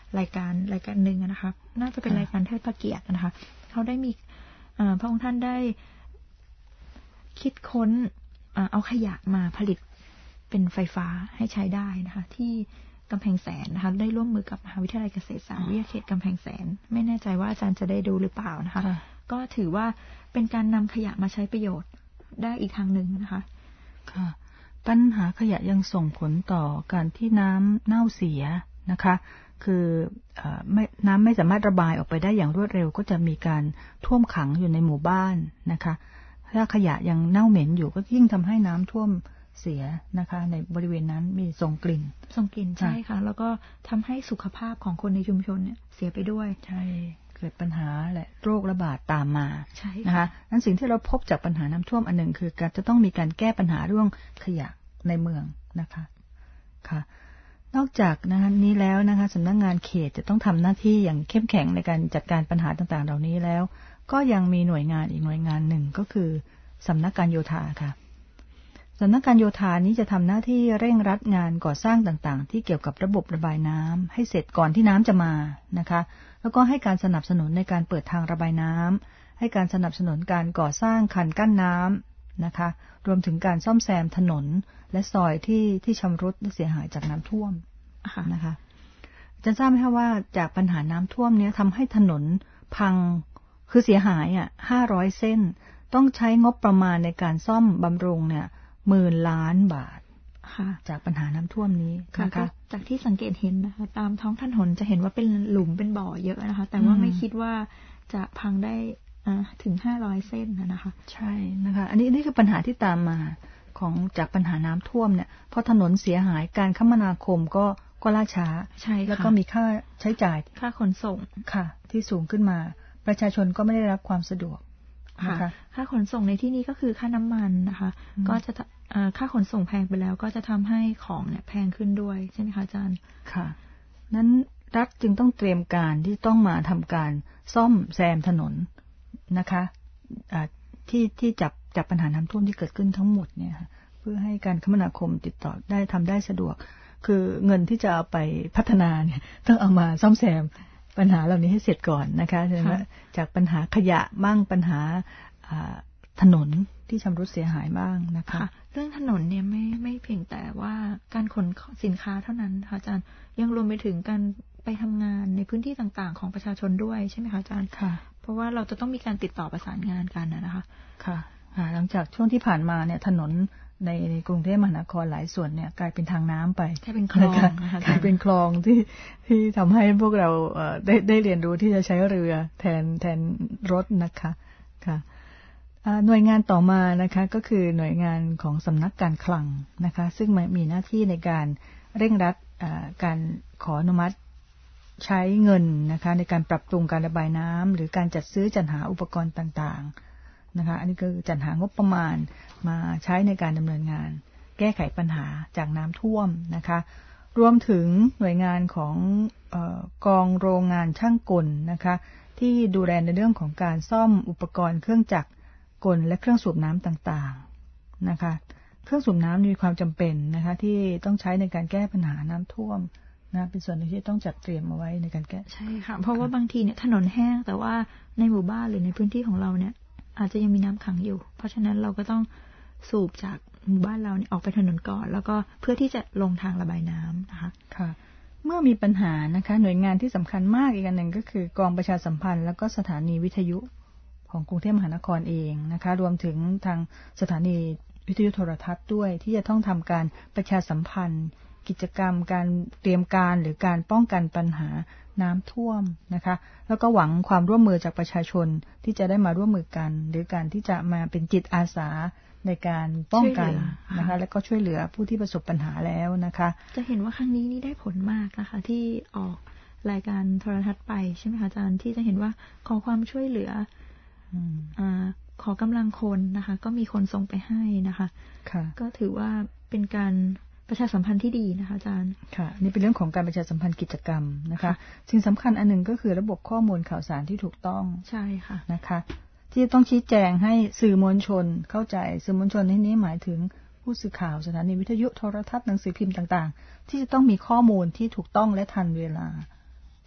รายการหนึ่งนะคะน่าจะเป็นรายการเทิดพระเกียรตินะคะเขาได้มีพระองค์ท่านได้คิดค้นเอาขยะมาผลิตเป็นไฟฟ้าให้ใช้ได้นะคะที่กำแพงแสนนะคะได้ร่วมมือกับมหาวิทยาลัยเกษตรศาสตร์วิทยาเขตกำแพงแสนไม่แน่ใจว่าอาจารย์จะได้ดูหรือเปล่านะคะก็ถือว่าเป็นการนำขยะมาใช้ประโยชน์ได้อีกทางหนึ่งนะคะค่ะปัญหาขยะยังส่งผลต่อการที่น้ำเน่าเสียนะคะคือน้ำไม่สามารถระบายออกไปได้อย่างรวดเร็วก็จะมีการท่วมขังอยู่ในหมู่บ้านนะคะถ้าขยะยังเน่าเหม็นอยู่ก็ยิ่งทำให้น้ำท่วมเสียนะคะในบริเวณนั้นมีส่งกลิ่นใช่ค่ะแล้วก็ทำให้สุขภาพของคนในชุมชนเนี่ยเสียไปด้วยใช่เกิดปัญหาและโรคระบาดตามมาใช่นะคะนั้นสิ่งที่เราพบจากปัญหาน้ำท่วมอันหนึ่งคือการจะต้องมีการแก้ปัญหาเรื่องขยะในเมืองนะคะค่ะนอกจากนี้แล้วนะคะสำนักงานเขตจะต้องทำหน้าที่อย่างเข้มแข็งในการจัดการปัญหาต่างๆเหล่านี้แล้วก็ยังมีหน่วยงานอีกหน่วยงานหนึ่งก็คือสำนักการโยธาค่ะสำนักการโยธานี้จะทำหน้าที่เร่งรัดงานก่อสร้างต่างๆที่เกี่ยวกับระบบระบายน้ำให้เสร็จก่อนที่น้ำจะมานะคะแล้วก็ให้การสนับสนุนในการเปิดทางระบายน้ำให้การสนับสนุนการก่อสร้างคันกั้นน้ำนะคะรวมถึงการซ่อมแซมถนนและซอยที่ชำรุดและเสียหายจากน้ำท่วมนะคะจะทราบไหมคะว่าจากปัญหาน้ำท่วมนี้ทำให้ถนนพังคือเสียหาย500 เส้นต้องใช้งบประมาณในการซ่อมบำรุงเนี่ย10,000 ล้านบาทจากปัญหาน้ำท่วมนี้นะคะจากที่สังเกตเห็นนะคะตามท้องถนนจะเห็นว่าเป็นหลุมเป็นบ่อเยอะนะคะแต่ว่าไม่คิดว่าจะพังได้ถึง500 เส้นนะคะใช่นะคะอันนี้คือปัญหาที่ตามมาของจากปัญหาน้ำท่วมเนี่ยพอถนนเสียหายการคมนาคมก็ล่าช้าใช่แล้วก็มีค่าใช้จ่ายค่าขนส่งค่ะที่สูงขึ้นมาประชาชนก็ไม่ได้รับความสะดวกค่ะค่าขนส่งในที่นี้ก็คือค่าน้ำมันนะคะก็จะค่าขนส่งแพงไปแล้วก็จะทำให้ของเนี่ยแพงขึ้นด้วยใช่ไหมคะอาจารย์ค่ะนั้นรัฐจึงต้องเตรียมการที่ต้องมาทำการซ่อมแซมถนนนะคะที่จับปัญหาน้ำท่วมที่เกิดขึ้นทั้งหมดเนี่ยเพื่อให้การคมนาคมติดต่อได้ทำได้สะดวกคือเงินที่จะเอาไปพัฒนาเนี่ยต้องเอามาซ่อมแซมปัญหาเหล่านี้ให้เสร็จก่อนนะคะจากปัญหาขยะบ้างปัญหาถนนที่ชำรุดเสียหายบ้างนะคะเรื่องถนนเนี่ยไม่เพียงแต่ว่าการขนสินค้าเท่านั้นค่ะอาจารย์ยังรวมไปถึงการไปทำงานในพื้นที่ต่างๆของประชาชนด้วยใช่ไหมคะอาจารย์ค่ะเพราะว่าเราจะต้องมีการติดต่อประสานงานกันนะคะค่ะหลังจากช่วงที่ผ่านมาเนี่ยถนนในกรุงเทพมหานครหลายส่วนเนี่ยกลายเป็นทางน้ำไปกลายเป็นคลองนะคะกลายเป็นคลองที่ทำให้พวกเราได้เรียนรู้ที่จะใช้เรือแทนรถนะคะค่ะหน่วยงานต่อมานะคะก็คือหน่วยงานของสำนักการคลังนะคะซึ่งมีหน้าที่ในการเร่งรัดการขออนุมัติใช้เงินนะคะในการปรับปรุงการระบายน้ำหรือการจัดซื้อจัดหาอุปกรณ์ต่างๆนะคะอันนี้คือจัดหางบประมาณมาใช้ในการดำเนินงานแก้ไขปัญหาจากน้ำท่วมนะคะรวมถึงหน่วยงานของกองโรงงานช่างกลนะคะที่ดูแลในเรื่องของการซ่อมอุปกรณ์เครื่องจักรกลและเครื่องสูบน้ำต่างๆนะคะเครื่องสูบน้ำมีความจำเป็นนะคะที่ต้องใช้ในการแก้ปัญหาน้ำท่วมนะเป็นส่วนหนึ่งที่ต้องจัดเตรียมเอาไว้ในการแก้ใช่ค่ะเพราะว่าบางทีเนี่ยถนนแห้งแต่ว่าในหมู่บ้านหรือในพื้นที่ของเราเนี่ยอาจจะยังมีน้ำขังอยู่เพราะฉะนั้นเราก็ต้องสูบจากหมู่บ้านเราเนี่ยออกไปถนนก่อนแล้วก็เพื่อที่จะลงทางระบายน้ำนะคะค่ะเมื่อมีปัญหานะคะหน่วยงานที่สำคัญมากอีกอันหนึ่งก็คือกองประชาสัมพันธ์แล้วก็สถานีวิทยุของกรุงเทพมหานครเองนะคะรวมถึงทางสถานีวิทยุโทรทัศน์ด้วยที่จะต้องทำการประชาสัมพันธ์กิจกรรมการเตรียมการหรือการป้องกันปัญหาน้ำท่วมนะคะแล้วก็หวังความร่วมมือจากประชาชนที่จะได้มาร่วมมือกันหรือการที่จะมาเป็นจิตอาสาในการป้องกันนะคะและก็ช่วยเหลือผู้ที่ประสบปัญหาแล้วนะคะจะเห็นว่าครั้งนี้นี่ได้ผลมากนะคะที่ออกรายการโทรทัศน์ไปใช่ไหมคะอาจารย์ที่จะเห็นว่าขอความช่วยเหลือขอกำลังคนนะคะก็มีคนส่งไปให้นะคะก็ถือว่าเป็นการประชาสัมพันธ์ที่ดีนะคะอาจารย์ค่ะนี่เป็นเรื่องของการประชาสัมพันธ์กิจกรรมนะคะสิ่งสำคัญอันหนึ่งก็คือระบบข้อมูลข่าวสารที่ถูกต้องใช่ค่ะนะคะที่ต้องชี้แจงให้สื่อมวลชนเข้าใจสื่อมวลชนที่นี้หมายถึงผู้สื่อข่าวสถานีวิทยุโทรทัศน์หนังสือพิมพ์ต่างๆที่จะต้องมีข้อมูลที่ถูกต้องและทันเวลา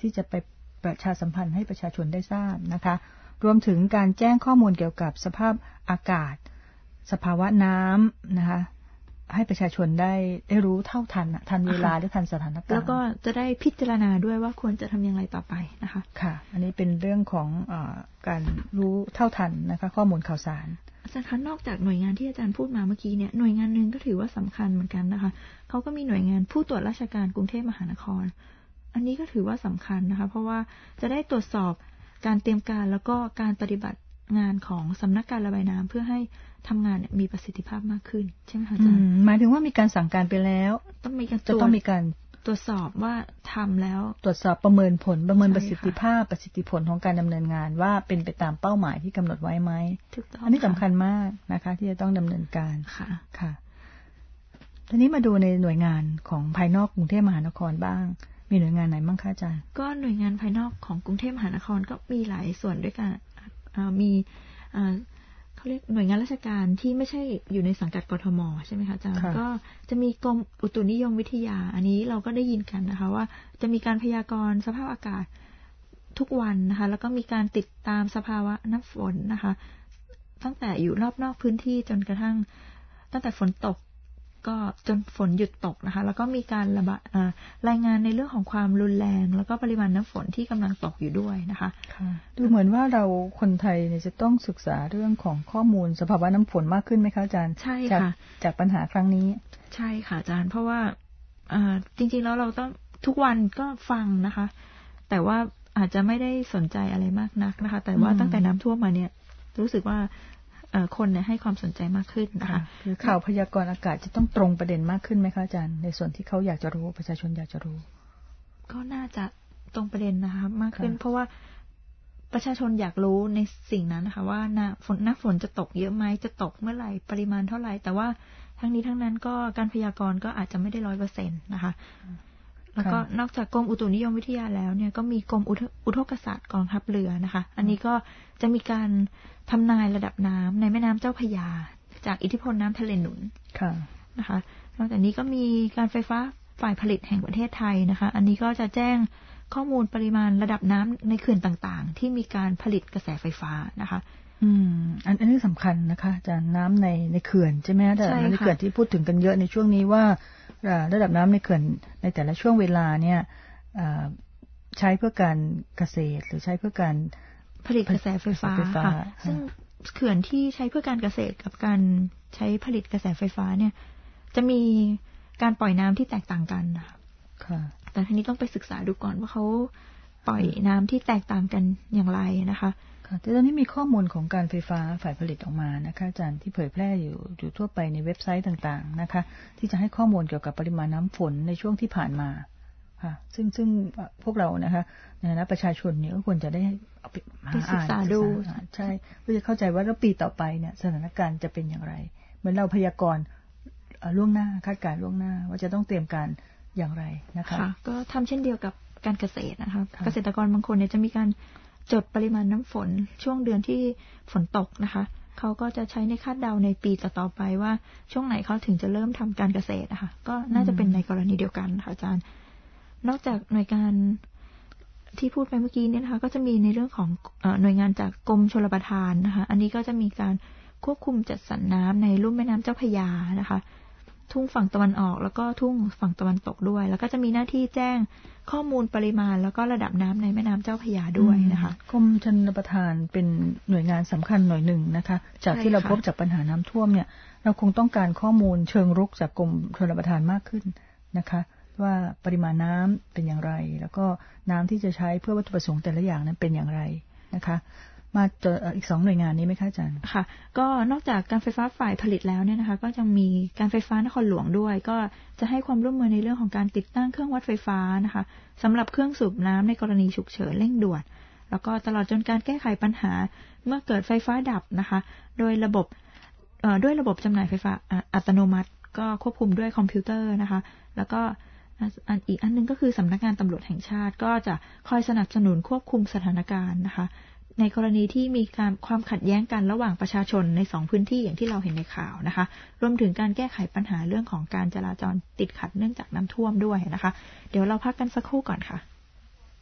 ที่จะไปประชาสัมพันธ์ให้ประชาชนได้ทราบนะคะรวมถึงการแจ้งข้อมูลเกี่ยวกับสภาพอากาศสภาวะน้ำนะคะให้ประชาชนได้รู้เท่าทันเวลาและทันสถานการณ์แล้วก็จะได้พิจารณาด้วยว่าควรจะทำอย่างไรต่อไปนะคะค่ะอันนี้เป็นเรื่องของการรู้เท่าทันนะคะข้อมูลข่าวสารอาจารย์คะนอกจากหน่วยงานที่อาจารย์พูดมาเมื่อกี้เนี่ยหน่วยงานหนึ่งก็ถือว่าสำคัญเหมือนกันนะคะเขาก็มีหน่วยงานผู้ตรวจราชการกรุงเทพมหานครอันนี้ก็ถือว่าสำคัญนะคะเพราะว่าจะได้ตรวจสอบการเตรียมการแล้วก็การปฏิบัติงานของสำนักการระบายน้ำเพื่อให้ทำงานมีประสิทธิภาพมากขึ้นใช่ไหมคะอาจารย์หมายถึงว่ามีการสั่งการไปแล้วจะต้องมีการตรวจสอบว่าทำแล้วตรวจสอบประเมินประสิทธิภาพประสิทธิผลของการดำเนินงานว่าเป็นไปตามเป้าหมายที่กำหนดไว้ไหมอันนี้สำคัญมากนะคะที่จะต้องดำเนินการค่ะทีนี้มาดูในหน่วยงานของภายนอกกรุงเทพมหานครบ้างมีหน่วยงานไหนบ้างคะอาจารย์ก็หน่วยงานภายนอกของกรุงเทพมหานครก็มีหลายส่วนด้วยกันมีเขาเรียกหน่วยงานราชการที่ไม่ใช่อยู่ในสังกัดกทมใช่ไหมคะอาจารย์ก็จะมีกรมอุตุนิยมวิทยาอันนี้เราก็ได้ยินกันนะคะว่าจะมีการพยากรณ์สภาพอากาศทุกวันนะคะแล้วก็มีการติดตามสภาวะน้ำฝนนะคะตั้งแต่อยู่รอบนอกพื้นที่จนกระทั่งตั้งแต่ฝนตกก็จนฝนหยุดตกนะคะแล้วก็มีการรายงานในเรื่องของความรุนแรงแล้วก็ปริมาณน้ำฝนที่กำลังตกอยู่ด้วยนะคะดูเหมือนว่าเราคนไทยเนี่ยจะต้องศึกษาเรื่องของข้อมูลสภาวะน้ำฝนมากขึ้นไหมคะอาจารย์ใช่ค่ะจากปัญหาครั้งนี้ใช่ค่ะอาจารย์เพราะว่าจริงๆแล้วเราต้องทุกวันก็ฟังนะคะแต่ว่าอาจจะไม่ได้สนใจอะไรมากนักนะคะแต่ว่าตั้งแต่น้ำท่วมมาเนี่ยรู้สึกว่าคนเนี่ยให้ความสนใจมากขึ้นนะคะคือข่าวพยากรณ์อากาศจะต้องตรงประเด็นมากขึ้นไหมคะอาจารย์ในส่วนที่เขาอยากจะรู้ประชาชนอยากจะรู้ก็น่าจะตรงประเด็นนะคะมากขึ้นเพราะว่าประชาชนอยากรู้ในสิ่งนั้นนะคะว่าน้ำฝนจะตกเยอะไหมจะตกเมื่อไหร่ปริมาณเท่าไหร่แต่ว่าทั้งนี้ทั้งนั้นก็การพยากรณ์ก็อาจจะไม่ได้ 100% นะคะแล้วก็นอกจากกรมอุตุนิยมวิทยาแล้วเนี่ยก็มีกรมอุทกศาสตร์กองทัพเรือนะคะอันนี้ก็จะมีการทำนายระดับน้ำในแม่น้ำเจ้าพระยาจากอิทธิพลน้ำทะเลหนุนนะคะนอกจากนี้ก็มีการไฟฟ้าฝ่ายผลิตแห่งประเทศไทยนะคะอันนี้ก็จะแจ้งข้อมูลปริมาณระดับน้ำในเขื่อนต่างๆที่มีการผลิตกระแสไฟฟ้านะคะอันนี้สำคัญนะคะอาจารย์น้ำในเขื่อนใช่ไหมแต่ในเขื่อนที่พูดถึงกันเยอะในช่วงนี้ว่าระดับน้ำในเขื่อนในแต่ละช่วงเวลาเนี่ยใช้เพื่อการเกษตรหรือใช้เพื่อการผลิตกระแสไฟฟ้าค่ะซึ่งเขื่อนที่ใช้เพื่อการเกษตรกับการใช้ผลิตกระแสไฟฟ้าเนี่ยจะมีการปล่อยน้ำที่แตกต่างกันค่ะแต่ทีนี้ต้องไปศึกษาดูก่อนว่าเขาปล่อยน้ำที่แตกต่างกันอย่างไรนะคะแต่ตอนนี้มีข้อมูลของการไฟฟ้าฝ่ายผลิตออกมานะคะอาจารย์ที่เผยแพร่อยู่ทั่วไปในเว็บไซต์ต่างๆนะคะที่จะให้ข้อมูลเกี่ยวกับปริมาณน้ำฝนในช่วงที่ผ่านมาค่ะซึ่งพวกเรานะคะในฐานะประชาชนเนี่ยก็ควรจะได้เอาไปศึกษาดูใช่เพื่อจะเข้าใจว่าแล้วปีต่อไปเนี่ยสถานการณ์จะเป็นอย่างไรเหมือนเราพยากรณ์ล่วงหน้าคาดการณ์ล่วงหน้าว่าจะต้องเตรียมการอย่างไรนะคะก็ทำเช่นเดียวกับการเกษตรนะคะเกษตรกรบางคนเนี่ยจะมีการจดปริมาณน้ำฝนช่วงเดือนที่ฝนตกนะคะเขาก็จะใช้ในคาดเดาในปีต่อไปว่าช่วงไหนเขาถึงจะเริ่มทำการเกษตรนะคะก็น่าจะเป็นในกรณีเดียวกันค่ะอาจารย์นอกจากหน่วยงานที่พูดไปเมื่อกี้เนี่ยนะคะก็จะมีในเรื่องของหน่วยงานจากกรมชลประทานนะคะอันนี้ก็จะมีการควบคุมจัดสรรน้ำในลุ่มแม่น้ำเจ้าพระยานะคะทุ่งฝั่งตะวันออกแล้วก็ทุ่งฝั่งตะวันตกด้วยแล้วก็จะมีหน้าที่แจ้งข้อมูลปริมาณแล้วก็ระดับน้ำในแม่น้ำเจ้าพระยาด้วยนะคะกรมชลประทานเป็นหน่วยงานสำคัญหน่วยหนึ่งนะคะจากที่เราพบจากปัญหาน้ำท่วมเนี่ยเราคงต้องการข้อมูลเชิงรุกจากกรมชลประทานมากขึ้นนะคะว่าปริมาณน้ำเป็นอย่างไรแล้วก็น้ำที่จะใช้เพื่อวัตถุประสงค์แต่ละอย่างนั้นเป็นอย่างไรนะคะมาเจออีก2หน่วยงานนี้ไหมคะอาจารย์ค่ะก็นอกจากการไฟฟ้าฝ่ายผลิตแล้วเนี่ยนะคะก็ยังมีการไฟฟ้านครหลวงด้วยก็จะให้ความร่วมมือในเรื่องของการติดตั้งเครื่องวัดไฟฟ้านะคะสำหรับเครื่องสูบน้ำในกรณีฉุกเฉินเร่งด่วนแล้วก็ตลอดจนการแก้ไขปัญหาเมื่อเกิดไฟฟ้าดับนะคะโดยระบบจำหน่ายไฟฟ้าอัตโนมัติก็ควบคุมด้วยคอมพิวเตอร์นะคะแล้วก็อีกอันนึงก็คือสำนักงานตำรวจแห่งชาติก็จะคอยสนับสนุนควบคุมสถานการณ์นะคะในกรณีที่มีความขัดแย้งกันระหว่างประชาชนใน2พื้นที่อย่างที่เราเห็นในข่าวนะคะรวมถึงการแก้ไขปัญหาเรื่องของการจราจรติดขัดเนื่องจากน้ำท่วมด้วยนะคะเดี๋ยวเราพักกันสักครู่ก่อนค่ะ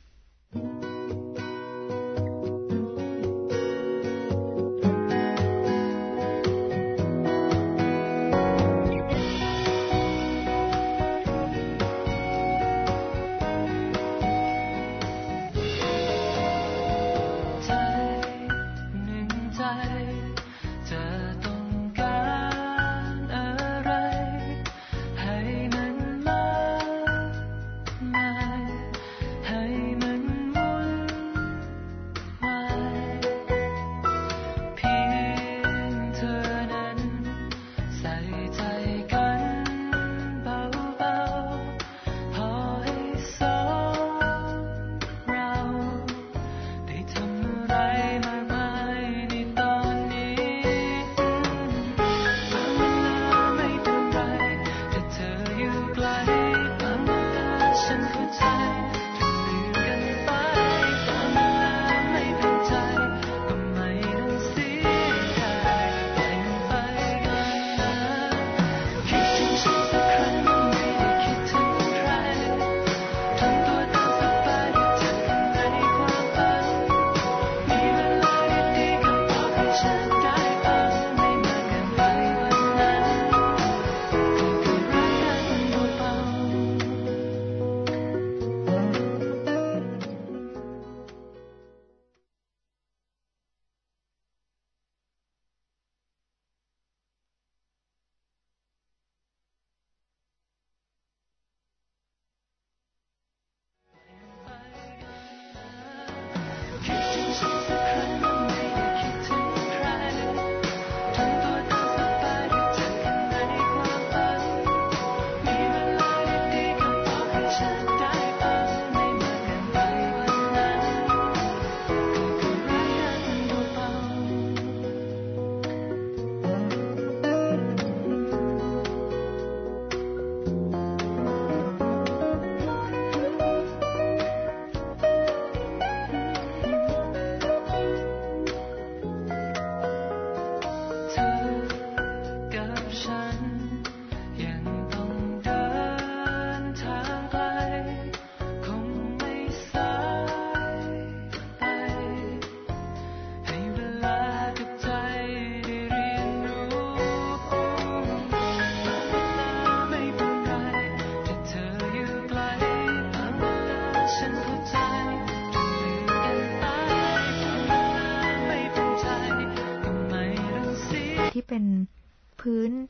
เป็นพื้น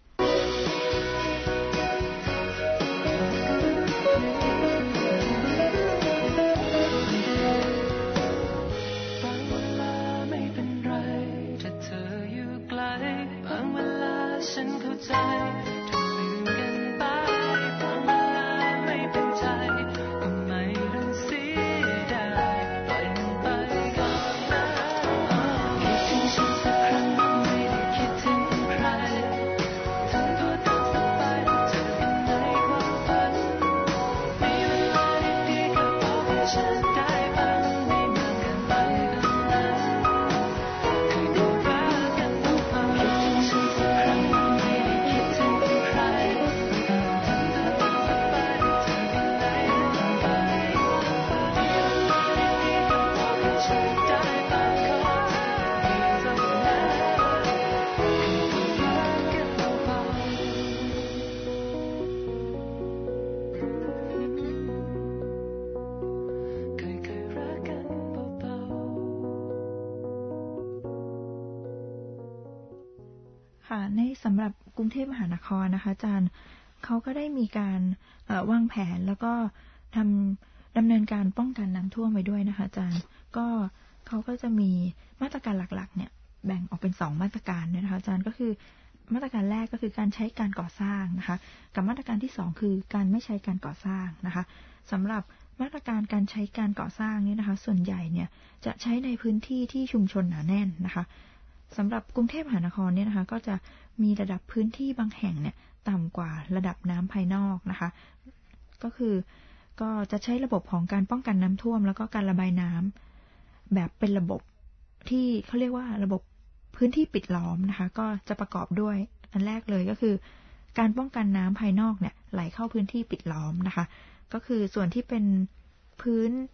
ในสำหรับกรุงเทพมหานครนะคะอาจารย์เขาก็ได้มีการวางแผนแล้วก็ดำเนินการป้องกันน้ำท่วมไว้ด้วยนะคะอาจารย์ก็เขาก็จะมีมาตรการหลักๆเนี่ยแบ่งออกเป็น2มาตรการนะคะอาจารย์ก็คือมาตรการแรกก็คือการใช้การก่อสร้างนะคะกับมาตรการที่2คือการไม่ใช้การก่อสร้างนะคะสำหรับมาตรการการใช้การก่อสร้างนี่นะคะส่วนใหญ่เนี่ยจะใช้ในพื้นที่ที่ชุมชนหนาแน่นนะคะสำหรับกรุงเทพมหานครเนี่ยนะคะก็จะมีระดับพื้นที่บางแห่งเนี่ยต่ำกว่าระดับน้ำภายนอกนะคะก็คือก็จะใช้ระบบของการป้องกันน้ำท่วมแล้วก็การระบายน้ำแบบเป็นระบบที่เขาเรียกว่าระบบพื้นที่ปิดล้อมนะคะก็จะประกอบด้วยอันแรกเลยก็คือการป้องกันน้ำภายนอกเนี่ยไหลเข้าพื้นที่ปิดล้อมนะคะก็คือส่วนที่เป็นพื้น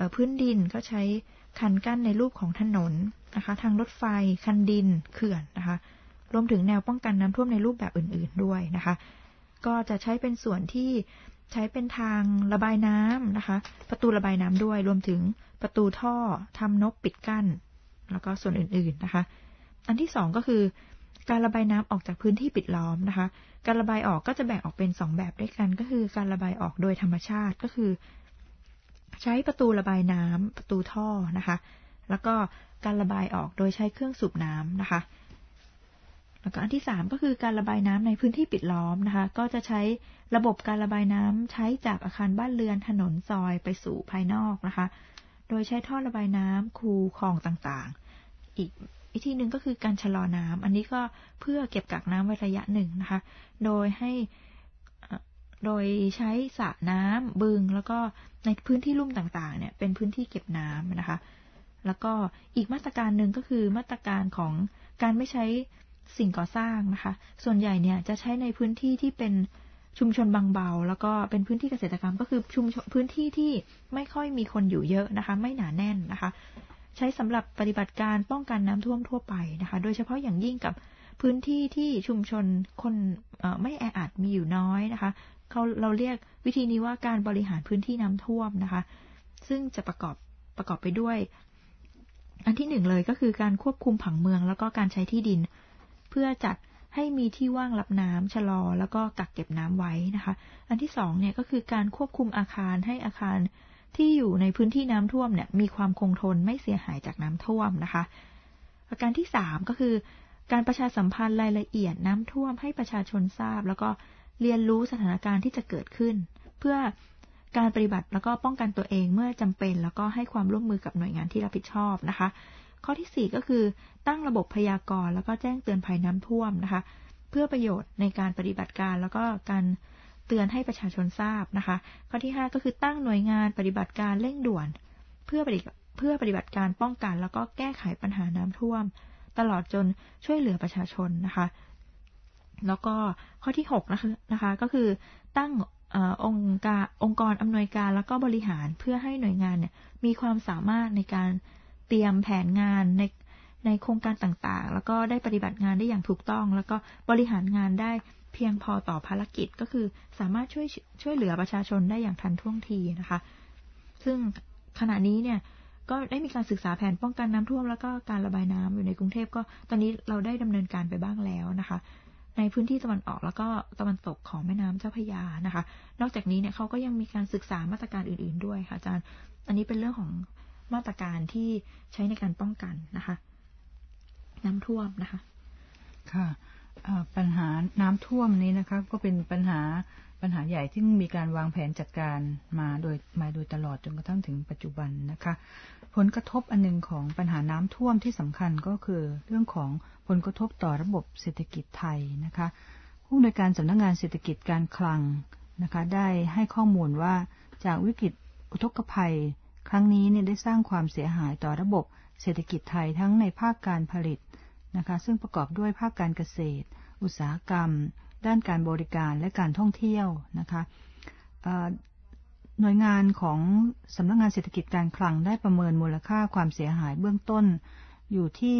พื้นดินก็ใช้คันกั้นในรูปของถนนนะคะทางรถไฟคันดินเขื่อนนะคะรวมถึงแนวป้องกันน้ำท่วมในรูปแบบอื่นๆด้วยนะคะก็จะใช้เป็นส่วนที่ใช้เป็นทางระบายน้ำนะคะประตูระบายน้ำด้วยรวมถึงประตูท่อทำนบปิดกั้นแล้วก็ส่วนอื่นๆนะคะอันที่2ก็คือการระบายน้ำออกจากพื้นที่ปิดล้อมนะคะการระบายออกก็จะแบ่งออกเป็น2แบบด้วยกันก็คือการระบายออกโดยธรรมชาติก็คือใช้ประตูระบายน้ำประตูท่อนะคะแล้วก็การระบายออกโดยใช้เครื่องสูบน้ำนะคะแล้วก็อันที่3ก็คือการระบายน้ำในพื้นที่ปิดล้อมนะคะก็จะใช้ระบบการระบายน้ำใช้จากอาคารบ้านเรือนถนนซอยไปสู่ภายนอกนะคะโดยใช้ท่อระบายน้ำคูคลองต่างๆอีกวิธีหนึ่งก็คือการชะลอน้ำอันนี้ก็เพื่อเก็บกักน้ำไว้ระยะหนึ่งนะคะโดยใช้สระน้ำบึงแล้วก็ในพื้นที่ลุ่มต่างๆเนี่ยเป็นพื้นที่เก็บน้ำนะคะแล้วก็อีกมาตรการหนึ่งก็คือมาตรการของการไม่ใช้สิ่งก่อสร้างนะคะส่วนใหญ่เนี่ยจะใช้ในพื้นที่ที่เป็นชุมชนบางเบาแล้วก็เป็นพื้นที่เกษตรกรรมก็คือพื้นที่ที่ไม่ค่อยมีคนอยู่เยอะนะคะไม่หนาแน่นนะคะใช้สำหรับปฏิบัติการป้องกันน้ำท่วมทั่วไปนะคะโดยเฉพาะอย่างยิ่งกับพื้นที่ที่ชุมชนคนไม่แออัดมีอยู่น้อยนะคะเราเรียกวิธีนี้ว่าการบริหารพื้นที่น้ำท่วมนะคะซึ่งจะประกอบไปด้วยอันที่1เลยก็คือการควบคุมผังเมืองแล้วก็การใช้ที่ดินเพื่อจัดให้มีที่ว่างรับน้ำชะลอแล้วก็กักเก็บน้ำไว้นะคะอันที่2เนี่ยก็คือการควบคุมอาคารให้อาคารที่อยู่ในพื้นที่น้ำท่วมเนี่ยมีความคงทนไม่เสียหายจากน้ำท่วมนะคะประการที่3ก็คือการประชาสัมพันธ์รายละเอียดน้ำท่วมให้ประชาชนทราบแล้วก็เรียนรู้สถานการณ์ที่จะเกิดขึ้นเพื่อการปฏิบัติแล้วก็ป้องกันตัวเองเมื่อจำเป็นแล้วก็ให้ความร่วมมือกับหน่วยงานที่รับผิดชอบนะคะข้อที่4ก็คือตั้งระบบพยากรณ์แล้วก็แจ้งเตือนภัยน้ำท่วมนะคะเพื่อประโยชน์ในการปฏิบัติการแล้วก็การเตือนให้ประชาชนทราบนะคะข้อที่5ก็คือตั้งหน่วยงานปฏิบัติการเร่งด่วนเพื่อปฏิบัติการป้องกันแล้วก็แก้ไขปัญหาน้ำท่วมตลอดจนช่วยเหลือประชาชนนะคะแล้วก็ข้อที่6นะคะก็คือตั้งองค์กรอำนวยการแล้วก็บริหารเพื่อให้หน่วยงานเนี่ยมีความสามารถในการเตรียมแผนงานในโครงการต่างๆแล้วก็ได้ปฏิบัติงานได้อย่างถูกต้องแล้วก็บริหารงานได้เพียงพอต่อภารกิจก็คือสามารถช่วยเหลือประชาชนได้อย่างทันท่วงทีนะคะซึ่งขณะนี้เนี่ยก็ได้มีการศึกษาแผนป้องกันน้ำท่วมแล้วก็การระบายน้ำอยู่ในกรุงเทพก็ตอนนี้เราได้ดำเนินการไปบ้างแล้วนะคะในพื้นที่ตะวันออกแล้วก็ตะวันตกของแม่น้ำเจ้าพระยานะคะนอกจากนี้เนี่ยเขาก็ยังมีการศึกษามาตรการอื่นๆด้วยค่ะอาจารย์อันนี้เป็นเรื่องของมาตรการที่ใช้ในการป้องกันนะคะน้ำท่วมนะคะค่ะปัญหาน้ำท่วมนี้นะคะก็เป็นปัญหาใหญ่ที่มีการวางแผนจัดการมาโดยตลอดจนกระทั่งถึงปัจจุบันนะคะผลกระทบอันนึงของปัญหาน้ำท่วมที่สำคัญก็คือเรื่องของผลกระทบต่อระบบเศรษฐกิจไทยนะคะผู้อำนวยการสำนักงานเศรษฐกิจการคลังนะคะได้ให้ข้อมูลว่าจากวิกฤตอุทกภัยครั้งนี้เนี่ยได้สร้างความเสียหายต่อระบบเศรษฐกิจไทยทั้งในภาคการผลิตนะคะซึ่งประกอบด้วยภาคการเกษตรอุตสาหกรรมด้านการบริการและการท่องเที่ยวนะคะหน่วยงานของสำนักงานเศรษฐกิจการคลังได้ประเมินมูลค่าความเสียหายเบื้องต้นอยู่ที่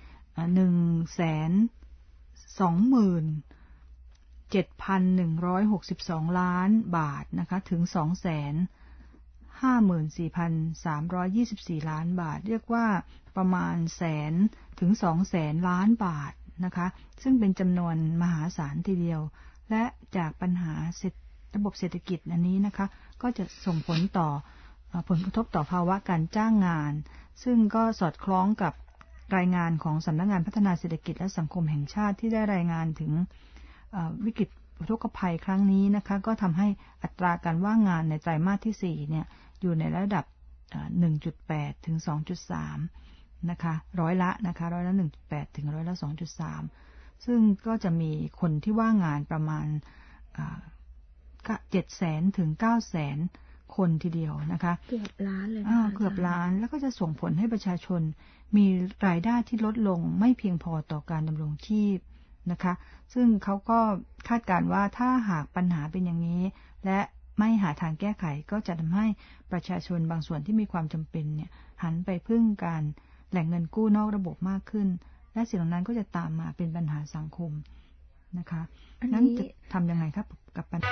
127,162 ล้านบาทนะคะถึง254,324 ล้านบาทเรียกว่าประมาณ100,000 ถึง 200,000 ล้านบาทนะคะซึ่งเป็นจำนวนมหาศาลทีเดียวและจากปัญหาระบบเศรษฐกิจอันนี้นะคะก็จะส่งผลกระทบต่อภาวะการจ้างงานซึ่งก็สอดคล้องกับรายงานของสำนักงานพัฒนาเศรษฐกิจและสังคมแห่งชาติที่ได้รายงานถึงวิกฤตอุทกภัยครั้งนี้นะคะก็ทำให้อัตราการว่างงานในไตรมาสที่4เนี่ยอยู่ในระดับ 1.8 ถึง 2.3 นะคะร้อยละ 1.8 ถึงร้อยละ 2.3 ซึ่งก็จะมีคนที่ว่างงานประมาณ700,000 ถึง 900,000 คนทีเดียวนะคะเกือบล้านเลยเกือบล้านแล้วก็จะส่งผลให้ประชาชนมีรายได้ที่ลดลงไม่เพียงพอต่อการดำรงชีพนะคะซึ่งเขาก็คาดการณ์ว่าถ้าหากปัญหาเป็นอย่างนี้และไม่หาทางแก้ไขก็จะทำให้ประชาชนบางส่วนที่มีความจำเป็นเนี่ยหันไปพึ่งการแหล่งเงินกู้นอกระบบมากขึ้นและสิ่งเหล่านั้นก็จะตามมาเป็นปัญหาสังคมนะคะนั้นจะทำยังไงครับกับปัญหา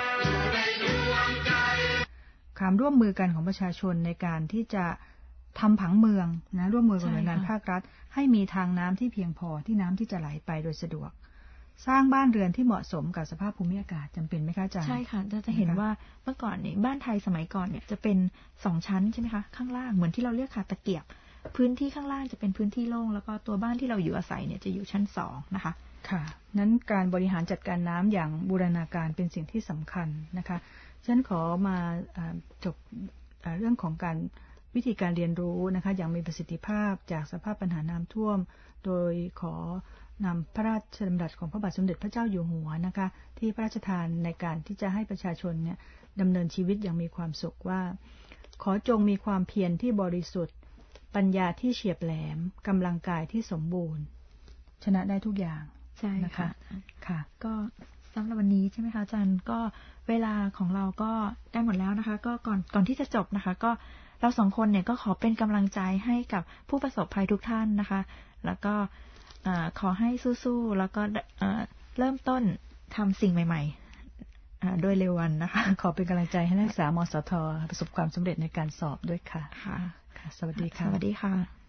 ความร่วมมือกันของประชาชนในการที่จะทำผังเมืองนะร่วมมือกับหน่วยงานภาครัฐให้มีทางน้ำที่เพียงพอที่น้ำที่จะไหลไปโดยสะดวกสร้างบ้านเรือนที่เหมาะสมกับสภาพภูมิอากาศจำเป็นไหมคะอาจารย์ใช่ค่ะจะเห็นว่าเมื่อก่อนเนี่ยบ้านไทยสมัยก่อนเนี่ยจะเป็น2 ชั้นใช่ไหมคะข้างล่างเหมือนที่เราเรียกค่ะตะเกียบพื้นที่ข้างล่างจะเป็นพื้นที่โล่งแล้วก็ตัวบ้านที่เราอยู่อาศัยเนี่ยจะอยู่ชั้น2นะคะค่ะนั้นการบริหารจัดการน้ำอย่างบูรณาการเป็นสิ่งที่สำคัญนะคะฉันขอมาจบเรื่องของการวิธีการเรียนรู้นะคะอย่างมีประสิทธิภาพจากสภาพปัญหาน้ำท่วมโดยขอนำพระราชดำรัสของพระบาทสมเด็จพระเจ้าอยู่หัวนะคะที่พระราชทานในการที่จะให้ประชาชนเนี่ยดำเนินชีวิตอย่างมีความสุขว่าขอจงมีความเพียรที่บริสุทธิ์ปัญญาที่เฉียบแหลมกำลังกายที่สมบูรณ์ชนะได้ทุกอย่างใช่ค่ะค่ะก็สำหรับวันนี้ใช่ไหมคะอาจารย์ก็เวลาของเราก็ได้หมดแล้วนะคะก็ก่อนที่จะจบนะคะก็เรา2 คนเนี่ยก็ขอเป็นกำลังใจให้กับผู้ประสบภัยทุกท่านนะคะแล้วก็ขอให้สู้ๆแล้วก็เริ่มต้นทำสิ่งใหม่ๆโดยเร็ววันนะคะขอเป็นกำลังใจให้นักศึกษามสท.ประสบความสำเร็จในการสอบด้วยค่ะค่ะสวัสดีค่ะสวัสดีค่ะ